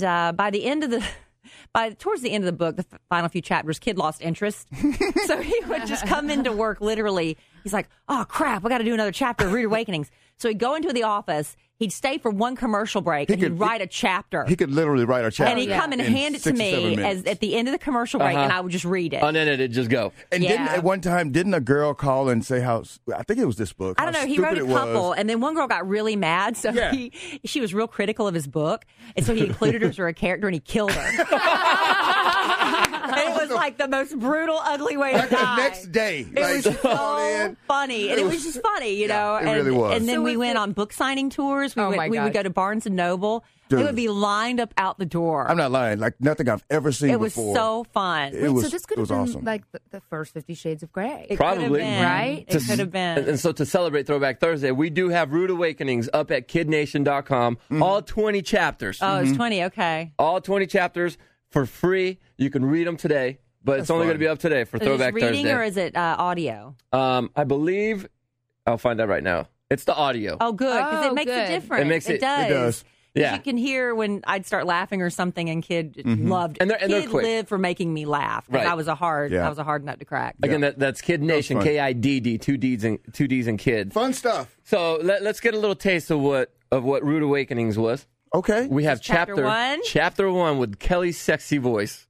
towards the end of the book, the final few chapters, kid lost interest. So he would just come into work literally. He's like, oh, crap, I got to do another chapter of Rude Awakenings. So he'd go into the office. He'd stay for one commercial break, and he'd write a chapter. He could literally write a chapter. And he'd come and hand it to 6 or 7 me minutes. at the end of the commercial break, and I would just read it. Unedited, just go. And at one time, didn't a girl call and say I think it was this book. I don't know. He wrote a couple, and then one girl got really mad, so she was real critical of his book, and so he included her as a character, and he killed her. It was like the most brutal, ugly way to die. The next day. It was so funny. And it was just funny, you know. It really was. And then we went on book signing tours. We would go to Barnes & Noble. Dude. They would be lined up out the door. I'm not lying. Like nothing I've ever seen It was before. so fun. So this could have been awesome. like the first 50 Shades of Grey. It Probably. could have been, right? It could have been. And so to celebrate Throwback Thursday, we do have Rude Awakenings up at KidNation.com. All 20 chapters. Oh, it's 20. Okay. All 20 chapters for free. You can read them today, but it's only going to be up today for Is Throwback it reading Thursday. or is it audio? I believe I'll find out right now. It's the audio. Oh, good, because it makes a difference. It makes it. It does. It does. Yeah. You can hear when I'd start laughing or something, and kid loved it. And they're Kid quick. lived for making me laugh. 'Cause Right. I was a hard nut to crack. Again, that's Kid Nation, fun. KIDD, two D's and Kid. Fun stuff. So let's get a little taste of what Rude Awakenings was. Okay. We have Chapter one? Chapter 1 with Kelly's sexy voice.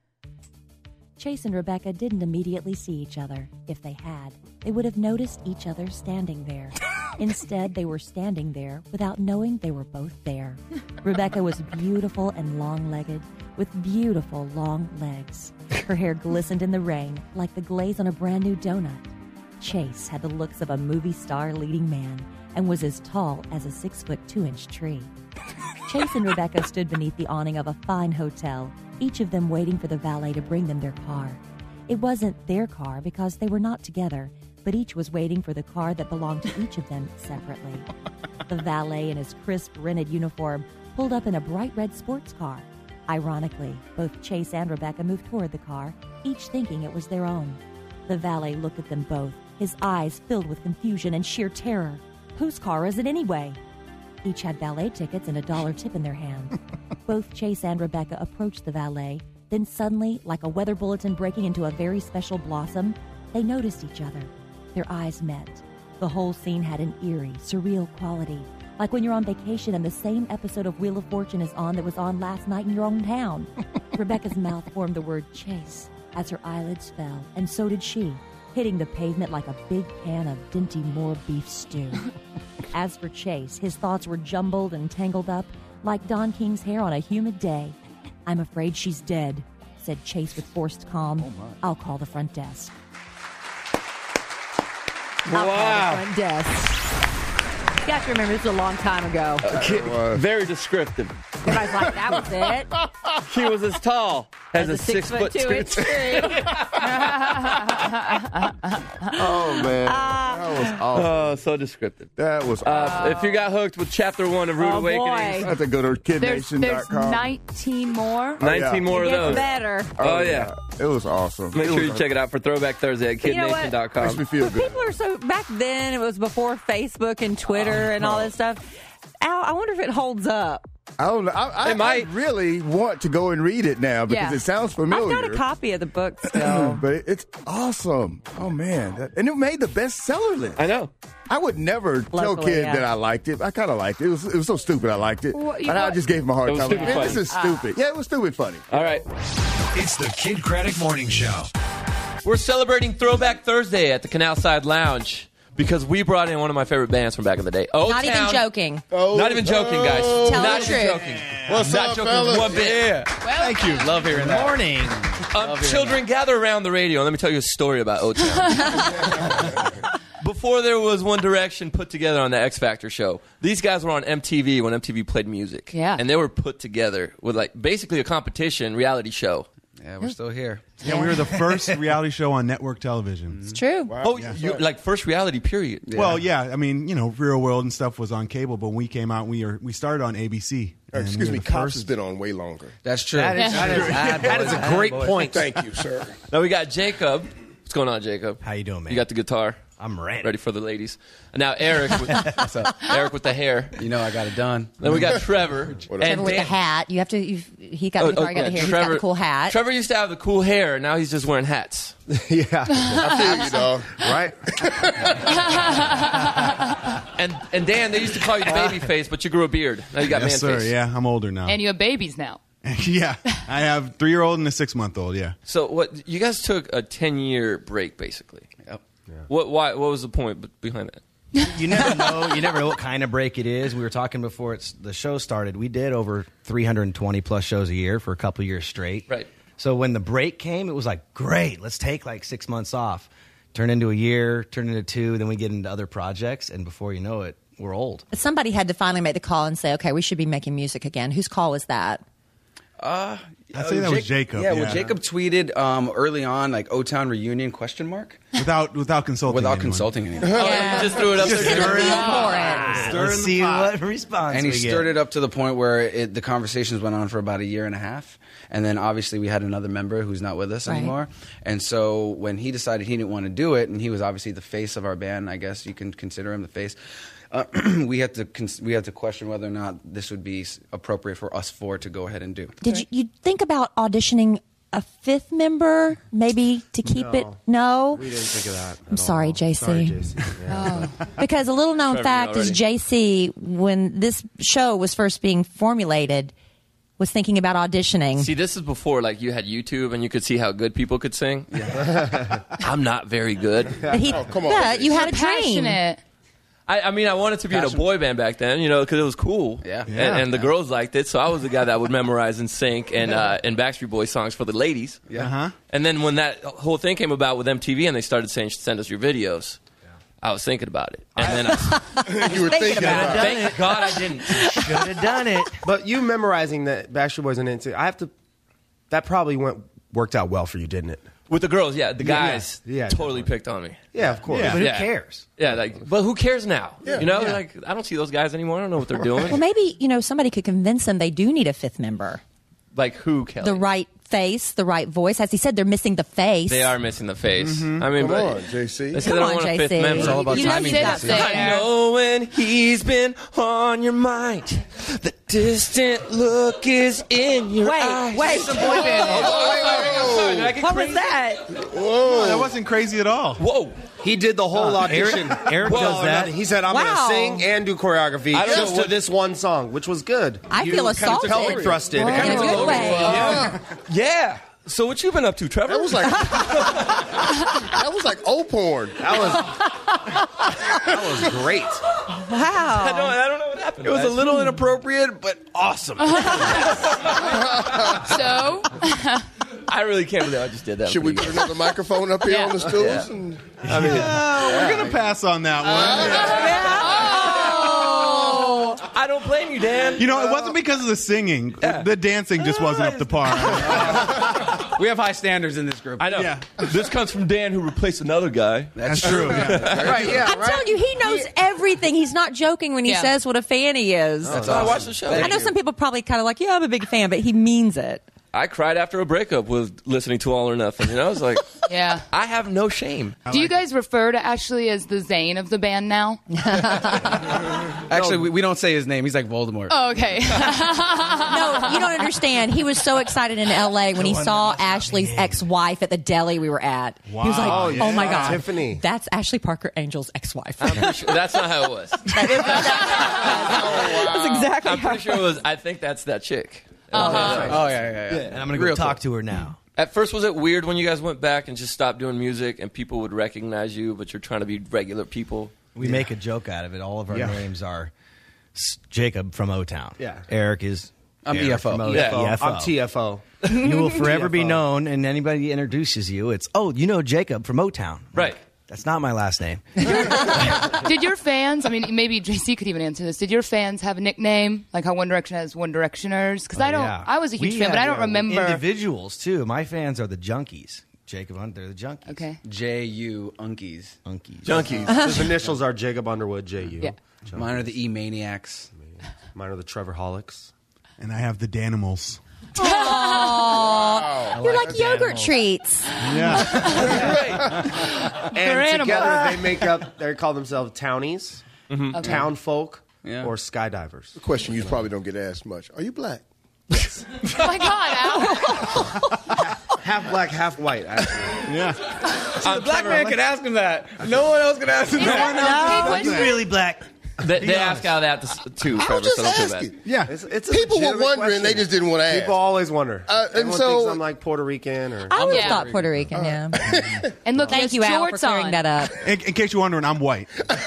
Chase and Rebecca didn't immediately see each other. If they had, they would have noticed each other standing there. Instead, they were standing there without knowing they were both there. Rebecca was beautiful and long-legged, with beautiful long legs. Her hair glistened in the rain like the glaze on a brand new donut. Chase had the looks of a movie star leading man and was as tall as a 6'2" tree. Chase and Rebecca stood beneath the awning of a fine hotel, each of them waiting for the valet to bring them their car. It wasn't their car because they were not together, but each was waiting for the car that belonged to each of them separately. The valet in his crisp rented uniform pulled up in a bright red sports car. Ironically, both Chase and Rebecca moved toward the car, each thinking it was their own. The valet looked at them both, his eyes filled with confusion and sheer terror. Whose car is it anyway? Each had valet tickets and $1 tip in their hand. Both Chase and Rebecca approached the valet. Then suddenly, like a weather bulletin breaking into a very special blossom, they noticed each other. Their eyes met. The whole scene had an eerie, surreal quality, like when you're on vacation and the same episode of Wheel of Fortune is on that was on last night in your own town. Rebecca's mouth formed the word Chase as her eyelids fell, and so did she, hitting the pavement like a big can of Dinty Moore beef stew. As for Chase, his thoughts were jumbled and tangled up like Don King's hair on a humid day. "I'm afraid she's dead," said Chase with forced calm. "I'll call the front desk." I'll call the front desk. You have to remember, this was a long time ago. Very descriptive. Everybody's like, that was it. She was as tall as a 6'2" tree. Oh, man. That was awesome. Oh, so descriptive. That was awesome. If you got hooked with Chapter 1 of Rude Awakenings, I have to go to There's KidNation.com. 19 more. 19 more of It gets those. better. Oh, yeah. It was awesome. Make sure you check it out for Throwback Thursday at You know what? KidNation.com. Makes me feel good. People are so, back then, it was before Facebook and Twitter and all that stuff. Al, I wonder if it holds up. I don't know. I really want to go and read it now because Yeah. it sounds familiar. I've got a copy of the book still. But it's awesome. Oh, man. And it made the bestseller list. I know. I would never tell Locally, kids yeah. that I liked it. I kind of liked it. It was so stupid I liked it. Well, you and I know- just gave him a hard It was time. stupid Man, funny. this is stupid. Yeah, it was stupid funny. All right. It's the Kid Craddock Morning Show. We're celebrating Throwback Thursday at the Canal Side Lounge because we brought in one of my favorite bands from back in the day. Not even joking. Not even joking, guys. Tell Not the even truth. joking. What's Not up, joking fellas? one bit. Thank you. Love hearing that. Morning. Children, gather around the radio. Let me tell you a story about O-Town. Before there was One Direction put together on the X Factor show, these guys were on MTV when MTV played music. Yeah. And they were put together with like basically a competition reality show. Yeah, we're still here. Yeah, we were the first reality show on network television. It's true. Wow. Oh, Yeah. you like first reality period. Yeah. Well, yeah, I mean, Real World and stuff was on cable, but when we came out, we started on ABC. and Excuse we me, were the Cops first- has been on way longer. That's true. That is a great point. Thank you, sir. Now we got Jacob. What's going on, Jacob? How you doing, man? You got the guitar. I'm ready for the ladies. Now Eric, with, Eric with the hair. You know I got it done. Then we got Trevor. Trevor with the hat. You have to. He got the guitar. I got the hair. He's got the cool hat. Trevor used to have the cool hair. Now he's just wearing hats. Yeah, I feel you, dog. Right. And Dan, they used to call you the baby face, but you grew a beard. Now you got Yes, man sir. face. Yeah, I'm older now. And you have babies now. Yeah, I have a 3-year-old and a 6-month-old. Yeah. So what? You guys took a 10-year break, basically. Yep. What? Why? What was the point behind that? You never know. You never know what kind of break it is. We were talking before the show started. We did over 320 plus shows a year for a couple years straight. Right. So when the break came, it was like, great, let's take like 6 months off. Turn into a year, turn into 2, then we get into other projects, and before you know it, we're old. Somebody had to finally make the call and say, "Okay, we should be making music again." Whose call was that? I'd say that was Jacob. Yeah, well, Jacob tweeted early on, like, O-Town reunion, ? Without consulting. Without anyone. consulting anyone. You just threw it up there. Let's see what response And he we get. stirred it up to the point where the conversations went on for about a year and a half. And then obviously we had another member who's not with us anymore. And so when he decided he didn't want to do it, and he was obviously the face of our band, I guess you can consider him the face, we had to question whether or not this would be appropriate for us four to go ahead and do. Did you think about auditioning a 5th member, maybe to keep it? No, We didn't think of that. I'm sorry, JC. Sorry, JC. Yeah. Because a little known Trevor, fact is already. JC, when this show was first being formulated, was thinking about auditioning. See, this is before like you had YouTube and you could see how good people could sing. I'm not very good. But he, come on. but you had a dream. Passionate. I mean, I wanted to be in a boy band back then, because it was cool. Yeah. And the girls liked it, so I was the guy that would memorize and sync and Backstreet Boys songs for the ladies. Yeah. Uh-huh. And then when that whole thing came about with MTV and they started saying, send us your videos, I was thinking about it. And then You were thinking about it. thank God I didn't. Should have done it. But you memorizing the Backstreet Boys and NSYNC, that probably worked out well for you, didn't it? With the girls, yeah. The guys Yeah, totally picked on me. Yeah, of course. Yeah. But who Yeah. cares? Yeah, but who cares now? Yeah. Like, I don't see those guys anymore. I don't know what they're doing. Well, maybe, somebody could convince them they do need a 5th member. Like who, Kelly? The right face, the right voice. As he said, they're missing the face. They are missing the face. I mean, Come but on, JC. they say Come they don't on, want a 5th JC. member. It's all about You know timing. you got Sit there. I know when he's been on your mind. The distant look is in your eyes. Wait. Some boy band. What was that? No, that wasn't crazy at all. Whoa. He did the whole audition. Eric does that. He said, I'm going Wow. to sing and do choreography I don't just know to this one song, which was good. I feel assaulted. Pelvic thrusted. In a good way. Yeah. So what you been up to, Trevor? That was like that was like O porn. That was great. Wow. I don't know what happened. It was a little inappropriate, but awesome. So, I really can't believe I just did that. Should we put another microphone up here on the stools? And We're going to pass on that one. I don't blame you, Dan. It wasn't because of the singing. The dancing just wasn't up to par. We have high standards in this group. I know. Yeah. This comes from Dan, who replaced another guy. That's true. Yeah. Right, yeah, I'm telling you, he knows everything. He's not joking when he Yeah. says what a fan he is. That's why I watched the show. I know some people probably kind of like, yeah, I'm a big fan, but he means it. I cried after a breakup with listening to All or Nothing. I was like, yeah. I have no shame. Do you guys refer to Ashley as the Zane of the band now? Actually, we don't say his name. He's like Voldemort. Oh, okay. No, you don't understand. He was so excited in L.A. when he saw Ashley's ex-wife at the deli we were at. He was like, Wow. oh my God. Tiffany. That's Ashley Parker Angel's ex-wife. I'm pretty sure that's not how it was. That's exactly I'm how pretty sure it was, I think that's that chick. Oh, yeah. And I'm going to go talk to her now. At first, was it weird when you guys went back and just stopped doing music and people would recognize you, but you're trying to be regular people? We make a joke out of it. All of our names are Jacob from O-Town. Yeah. Eric is... I'm Eric EFO. from O-Town. Yeah. I'm TFO. You will forever be TFO. known, and anybody introduces you, it's, you know Jacob from O-Town. Right. That's not my last name. Did your fans, I mean, maybe JC could even answer this, did your fans have a nickname? Like how One Direction has One Directioners? Because I was a huge fan, but I don't remember. Individuals, too. My fans are the Junkies. Jacob Hunt, they're the Junkies. Okay. J.U. Unkies. Junkies. His initials are Jacob Underwood, J.U. Yeah. Mine are the E-Maniacs. Mine are the Trevor Holics. And I have the Danimals. Aww. You're like yogurt treats. Yeah. And together they call themselves townies, Okay. town folk, or skydivers. The question you probably don't get asked much. Are you black? Yes. Oh my God, Al. Half black, half white, actually. Yeah. The black man could ask him that. No one else could ask him that. Are you really black? They ask out that too, Trevor, so don't feel bad. Yeah. It's a People were legitimate wondering. question. They just didn't want to ask. People always wonder. And Everyone so- thinks I'm like Puerto Rican or. I would have thought Puerto Rican, yeah. And look, Thank he you, has Al, for shorts clearing on. that up. In case you're wondering, I'm white.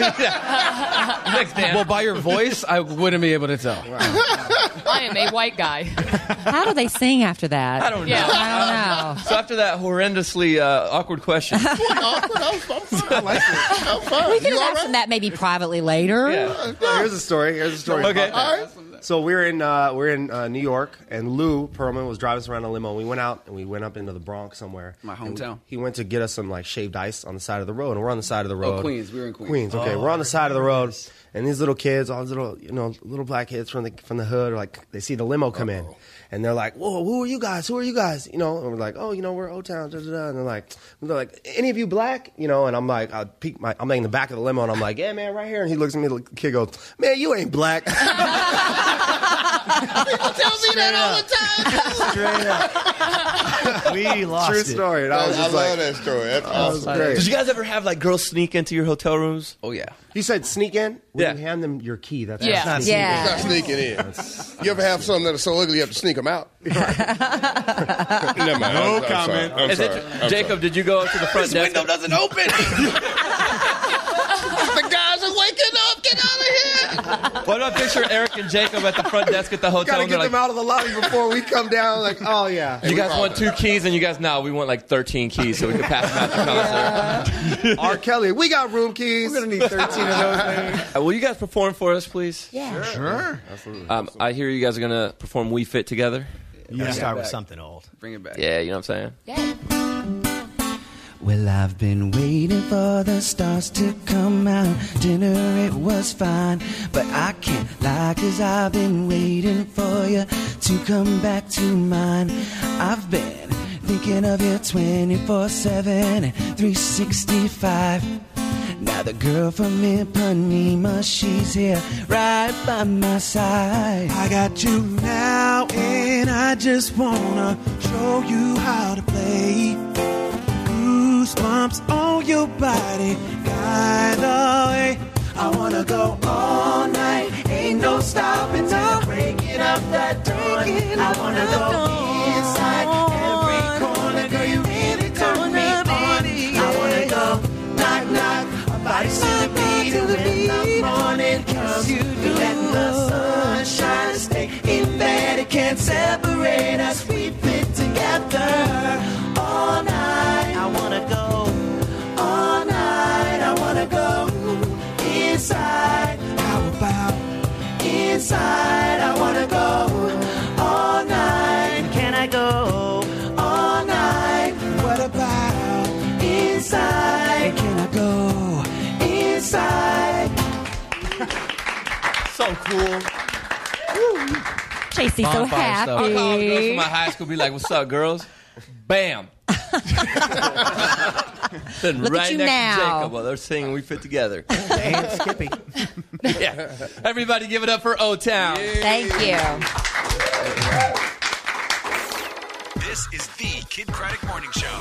Well, by your voice, I wouldn't be able to tell. I am a white guy. How do they sing after that? I don't know. Yeah. I don't know. So after that horrendously awkward question, Awkward. I'm fine. I like it. I'm fine. We could You have all asked right? them that maybe privately later. Here's a story. Okay. All right. So we're in New York, and Lou Pearlman was driving us around in a limo. We went out and we went up into the Bronx somewhere. My hometown. He went to get us some like shaved ice on the side of the road, and we're on the side of the road. Queens. We were in Queens. Okay, we're on the side of the road, and these little kids, all these little black kids from the hood, are like they see the limo come in, and they're like, "Whoa, who are you guys? Who are you guys?" And we're like, "Oh, we're O-Town." Da, da, da. And they're like, "Any of you black?" And I'm like, I'm in the back of the limo, and I'm like, "Yeah, man, right here." And he looks at me, the kid goes, "Man, you ain't black." People tell me that all the time. Straight up. We lost True it. story. And I was I just love like, that story. That's awesome. great. did you guys ever have like girls sneak into your hotel rooms? Oh, yeah. You said sneak in? Yeah. You hand them your key. That's Yeah. not It's Yeah. not sneaking in. You ever have something that are so ugly you have to sneak them out? Never mind. No I'm comment. Sorry. I'm Is sorry. it, I'm Jacob, sorry. did you go up to the front desk? Window doesn't open. The guys are waking up. Get out of here. What about picture Eric and Jacob at the front desk at the hotel? Gotta and get they're them out of the lobby before we come down. Like, oh, yeah. you guys want 2 keys? And you guys, no, we want like 13 keys so we can pass them out the concert. R. Kelly, we got room keys. We're going to need 13 of those, man. Will you guys perform for us, please? Yeah. Sure. Absolutely. I hear you guys are going to perform We Fit Together. Gotta start with something old. Bring it back. Yeah, you know what I'm saying? Well, I've been waiting for the stars to come out. Dinner, it was fine, but I can't lie, 'cause I've been waiting for you to come back to mine. I've been thinking of you 24/7 and 365. Now the girl from Ipanema, she's here right by my side. I got you now, and I just wanna show you how to play. Goosebumps on your body, guide the way. I wanna go all night, ain't no stopping till breaking up that dawn. I wanna go inside every corner, girl, you really turn me on. I wanna go knock knock, our bodies to the beat when the morning comes. Let the sunshine stay in bed, it can't separate us. We fit together all night. I wanna go all night. I wanna go inside. How about inside? I wanna go all night. Can I go all night? What about inside? Can I go inside? So cool. JC's so happy. I call girls from my high school be like, "What's up, girls?" Bam. Sitting Look right at you next now. to Jacob while they're singing We Fit Together. And Skippy. Yeah. Everybody give it up for O-Town. Thank you. This is the Kid Craddock Morning Show.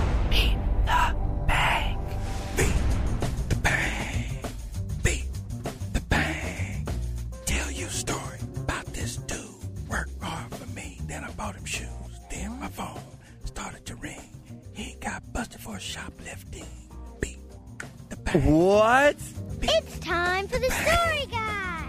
Tell you a story about this dude. Worked hard for me, then I bought him shoes. Then my phone started to ring. He got busted for shoplifting. Beat the bang. What? It's time for the story guy.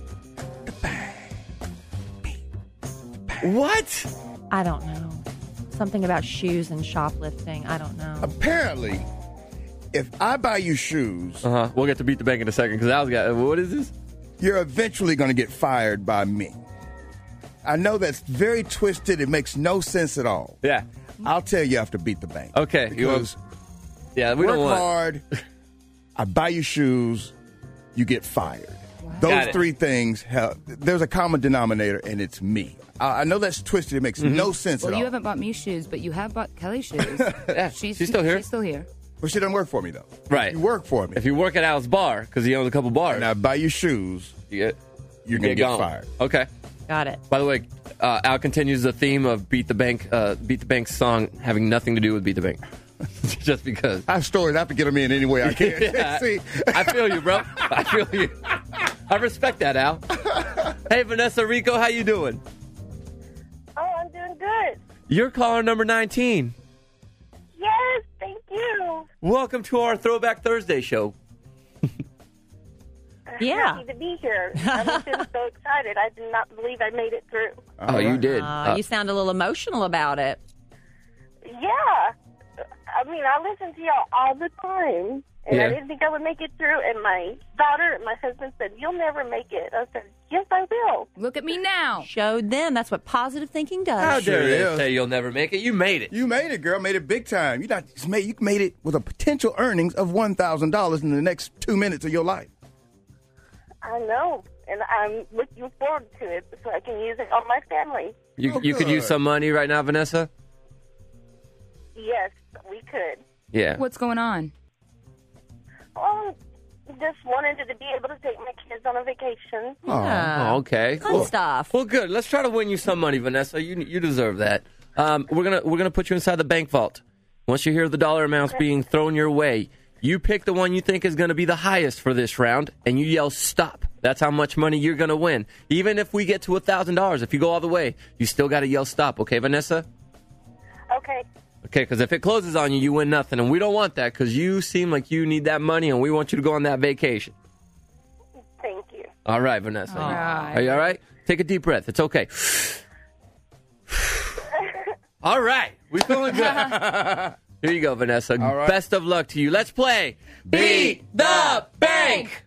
What? I don't know. Something about shoes and shoplifting. I don't know. Apparently, if I buy you shoes, we'll get to beat the bank in a second because I was got. What is this? You're eventually going to get fired by me. I know that's very twisted. It makes no sense at all. Yeah. I'll tell you after beat the bank. Okay. Because we work don't want hard. I buy you shoes. You get fired. Those three things there's a common denominator, and it's me. I know that's twisted. It makes no sense at all. Well, you haven't bought me shoes, but you have bought Kelly shoes. She's still here. She's still here. But she doesn't work for me, though. Right. You work for me. If you work at Al's bar, because he owns a couple bars. And I buy you shoes, you're going to get fired. Okay. Got it. By the way, Al continues the theme of Beat the Bank's song having nothing to do with Beat the Bank. Just because. I have stories. I have to get them in any way I can. Yeah, See? I feel you, bro. I feel you. I respect that, Al. Hey, Vanessa Rico, how you doing? Oh, I'm doing good. You're caller number 19. Yes, thank you. Welcome to our Throwback Thursday show. Yeah. Happy to be here. I'm just so excited. I did not believe I made it through. Oh, you did. You sound a little emotional about it. Yeah. I mean, I listen to y'all all the time. And I didn't think I would make it through. And my daughter and my husband said, "You'll never make it." I said, "Yes, I will." Look at me now. Showed them. That's what positive thinking does. How dare they say you'll never make it? You made it. You made it, girl. Made it big time. You made it with a potential earnings of $1,000 in the next 2 minutes of your life. I know. And I'm looking forward to it so I can use it on my family. You could use some money right now, Vanessa? Yes, we could. Yeah. What's going on? Just wanted to be able to take my kids on a vacation. Oh, okay. Fun stuff. Well, good. Let's try to win you some money, Vanessa. You deserve that. We're gonna put you inside the bank vault. Once you hear the dollar amounts being thrown your way, you pick the one you think is going to be the highest for this round, and you yell "stop." That's how much money you're going to win. Even if we get to $1,000, if you go all the way, you still got to yell "stop." Okay, Vanessa? Okay. Okay, because if it closes on you, you win nothing, and we don't want that because you seem like you need that money, and we want you to go on that vacation. Thank you. All right, Vanessa. All right. Are you all right? Take a deep breath. It's okay. All right. We feeling good. Here you go, Vanessa. All right. Best of luck to you. Let's play Beat the Bank.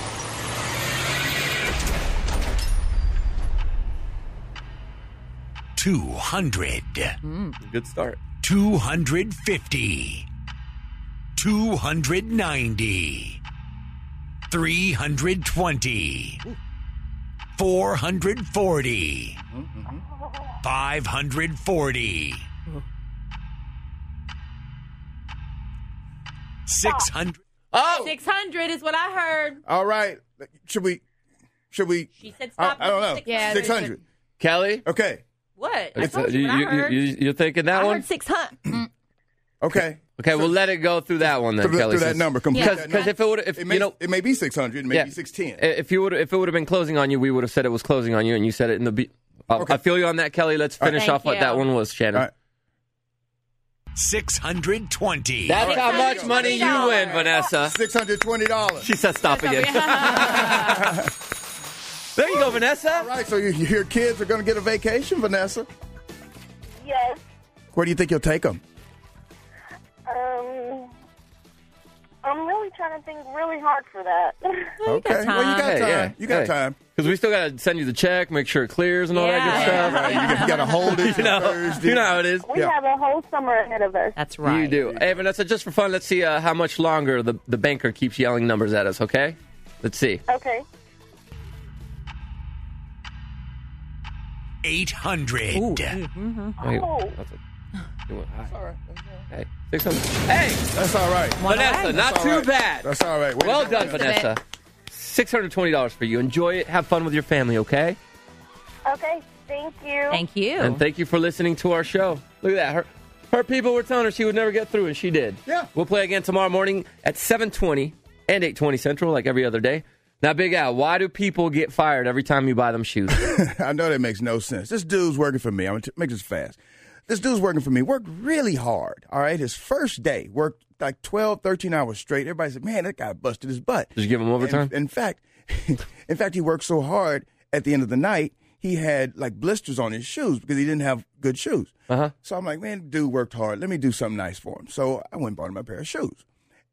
$200. Good start. 250. 290. 320. 440. 540. 600. Oh! 600 is what I heard. All right. Should we? She said stop. I don't know. 600. Kelly? Okay. What? I It's, told you what I heard. you're thinking that I one? heard 600. Okay. Okay, we'll let it go through that one then, Kelly. Through that number. Because if it would, it may be 600. It may be 610. If it would have been closing on you, we would have said it was closing on you, and you said it in the beat. I feel you on that, Kelly. Let's finish off what that one was, Shannon. All right. 620. That's how much money you win, Vanessa. $620. She said stop again. There you go, Vanessa. All right, so your kids are going to get a vacation, Vanessa. Yes. Where do you think you'll take them? I'm really trying to think really hard for that. Okay. Well, you got time. Yeah. You got time. Because we still got to send you the check, make sure it clears and all that good stuff. Right, you got to hold it. You know how it is. We have a whole summer ahead of us. That's right. You do. Hey, Vanessa, just for fun, let's see how much longer the banker keeps yelling numbers at us, okay? Let's see. Okay. 800. Oh. All right. Hey, 600. Hey, that's all right. Vanessa, not That's all too right. bad. That's all right. Well done, Vanessa. $620 for you. Enjoy it. Have fun with your family, okay? Okay. Thank you. Thank you. And thank you for listening to our show. Look at that. Her people were telling her she would never get through, and she did. Yeah. We'll play again tomorrow morning at 7:20 and 8:20 Central, like every other day. Now, Big Al, why do people get fired every time you buy them shoes? I know that makes no sense. This dude's working for me. I'm going to make this fast. This dude's working for me. Worked really hard, all right? His first day, worked like 12, 13 hours straight. Everybody said, man, that guy busted his butt. Did you give him overtime? In fact, he worked so hard at the end of the night, he had like blisters on his shoes because he didn't have good shoes. Uh-huh. So I'm like, man, dude worked hard. Let me do something nice for him. So I went and bought him a pair of shoes.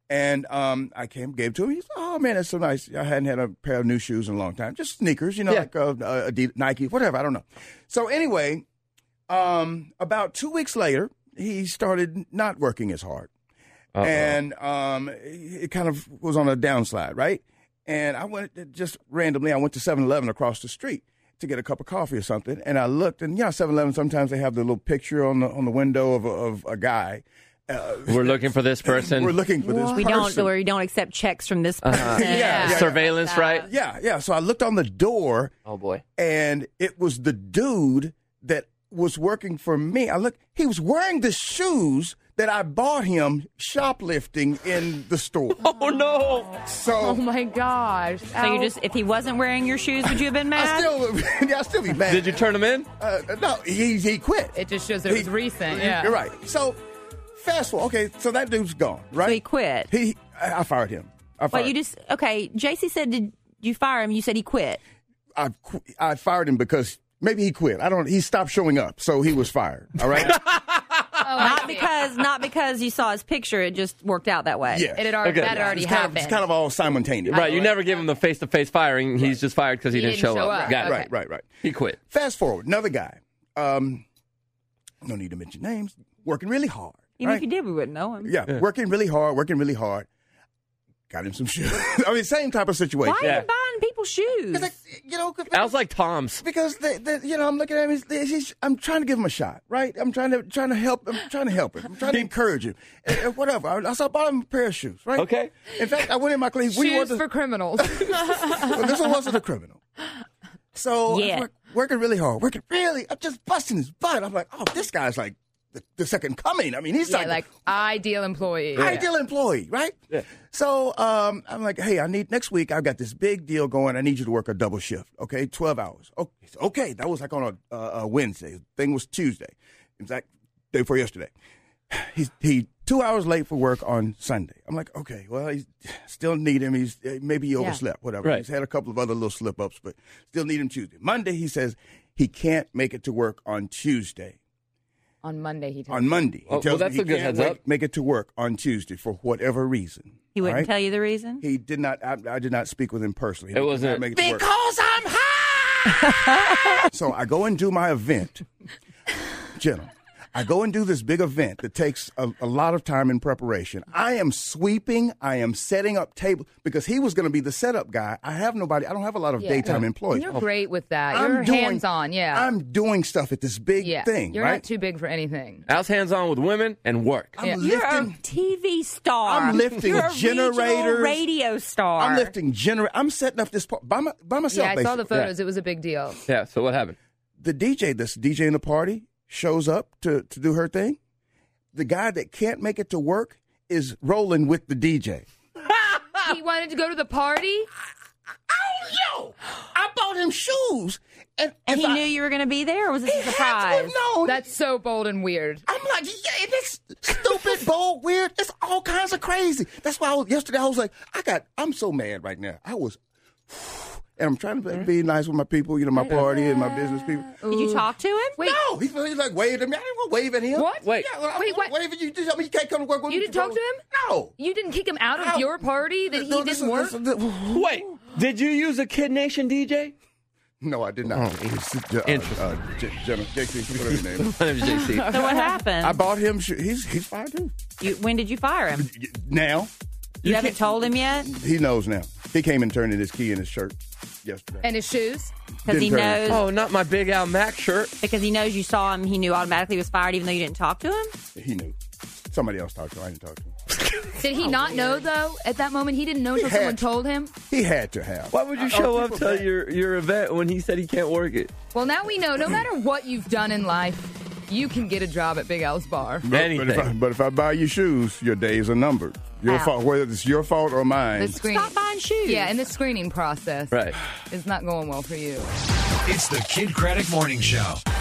And I gave it to him. He said, "Oh man, that's so nice. I hadn't had a pair of new shoes in a long time. Just sneakers, like Adidas, Nike, whatever. I don't know." So anyway, about 2 weeks later, he started not working as hard, and it kind of was on a downslide, right? And I went just randomly. I went to 7-Eleven across the street to get a cup of coffee or something, and I looked, and 7-Eleven sometimes they have the little picture on the window of a guy. We're looking for this person. We're looking for this person. We don't accept checks from this person. Surveillance, right? Yeah. So I looked on the door. Oh, boy. And it was the dude that was working for me. He was wearing the shoes that I bought him shoplifting in the store. Oh, no. Oh, my gosh. So if he wasn't wearing your shoes, would you have been mad? I'd still be mad. Did you turn him in? No, he quit. It just shows that it was recent. Yeah. You're right. So fast forward. Okay, so that dude's gone, right? So he quit. I fired him. JC said, did you fire him? You said he quit. I fired him because maybe he quit. He stopped showing up, so he was fired. All right. Not because you saw his picture. It just worked out that way. Yeah, that already happened. It's kind of all simultaneous. Right. You never give him the face-to-face firing. He's just fired because he didn't show up. Got it. Right. He quit. Fast forward. Another guy. No need to mention names. Working really hard. Even if you did, we wouldn't know him. Yeah, working really hard. Got him some shoes. I mean, same type of situation. Why are you buying people shoes? I was like Tom's. Because I'm looking at him. I'm trying to give him a shot, right? I'm trying to help. I'm trying to help him. I'm trying to encourage him. And whatever. So I bought him a pair of shoes, right? Okay. In fact, I went in my clean. Shoes for criminals. Well, this one wasn't a criminal. So working really hard. I'm just busting his butt. I'm like, oh, this guy's like the second coming. I mean, he's like ideal employee. Ideal employee, right? Yeah. So I'm like, hey, next week I've got this big deal going. I need you to work a double shift, okay? 12 hours. Okay. That was like on a Wednesday. The thing was Tuesday. It was like day before yesterday. He 2 hours late for work on Sunday. I'm like, okay, well, he still need him. Maybe he overslept, whatever. Right. He's had a couple of other little slip-ups, but still need him Tuesday. Monday, he says he can't make it to work on Tuesday. On Monday, he tells me. On Monday. He tells that's me a good heads up. Make it to work on Tuesday for whatever reason. He wouldn't tell you the reason? He did not. I did not speak with him personally. It wasn't. Because I'm high! So I go and do my event. Gentlemen. I go and do this big event that takes a lot of time in preparation. I am sweeping. I am setting up tables because he was going to be the setup guy. I have nobody. I don't have a lot of daytime employees. And you're great with that. You're hands-on, I'm doing stuff at this big thing, You're right? not too big for anything. Al's hands-on with women and work. You're a TV star. I'm lifting generators. Regional radio star. I'm lifting generators. I'm setting up this by myself. Yeah, I saw the basically. photos. It was a big deal. Yeah, so what happened? The DJ that's DJing the party shows up to do her thing. The guy that can't make it to work is rolling with the DJ. He wanted to go to the party? I bought him shoes. And he knew you were going to be there, or was this a surprise? No. That's so bold and weird. I'm like, this stupid, bold, weird. It's all kinds of crazy. That's why yesterday I was like, I'm so mad right now. And I'm trying to be nice with my people, my party and my business people. Did you talk to him? Wait. No, he's like waving at me. I didn't want to wave at him. What? Wait. Yeah, what? Wave at you. Tell me you can't come to work with me. You didn't talk to him? No. You didn't kick him out of your party that he didn't work? Wait, did you use a Kid Nation DJ? No, I did not. Interesting. JC, whatever his name is. My name is JC. So what happened? I bought him. He's fired too. When did you fire him? Now. You haven't told him yet? He knows now. He came and turned in his key in his shirt yesterday. And his shoes? Because he knows. Oh, not my Big Al Mac shirt. Because he knows you saw him. He knew automatically he was fired, even though you didn't talk to him? He knew. Somebody else talked to him. I didn't talk to him. Did he not know, though, at that moment? He didn't know until someone told him? He had to have. Why would you show up to your event when he said he can't work it? Well, now we know, no matter what you've done in life, you can get a job at Big Al's Bar. But if I buy you shoes, your days are numbered. Your fault, whether it's your fault or mine. Stop buying shoes. Yeah, and the screening process is not going well for you. It's the Kid Craddock Morning Show.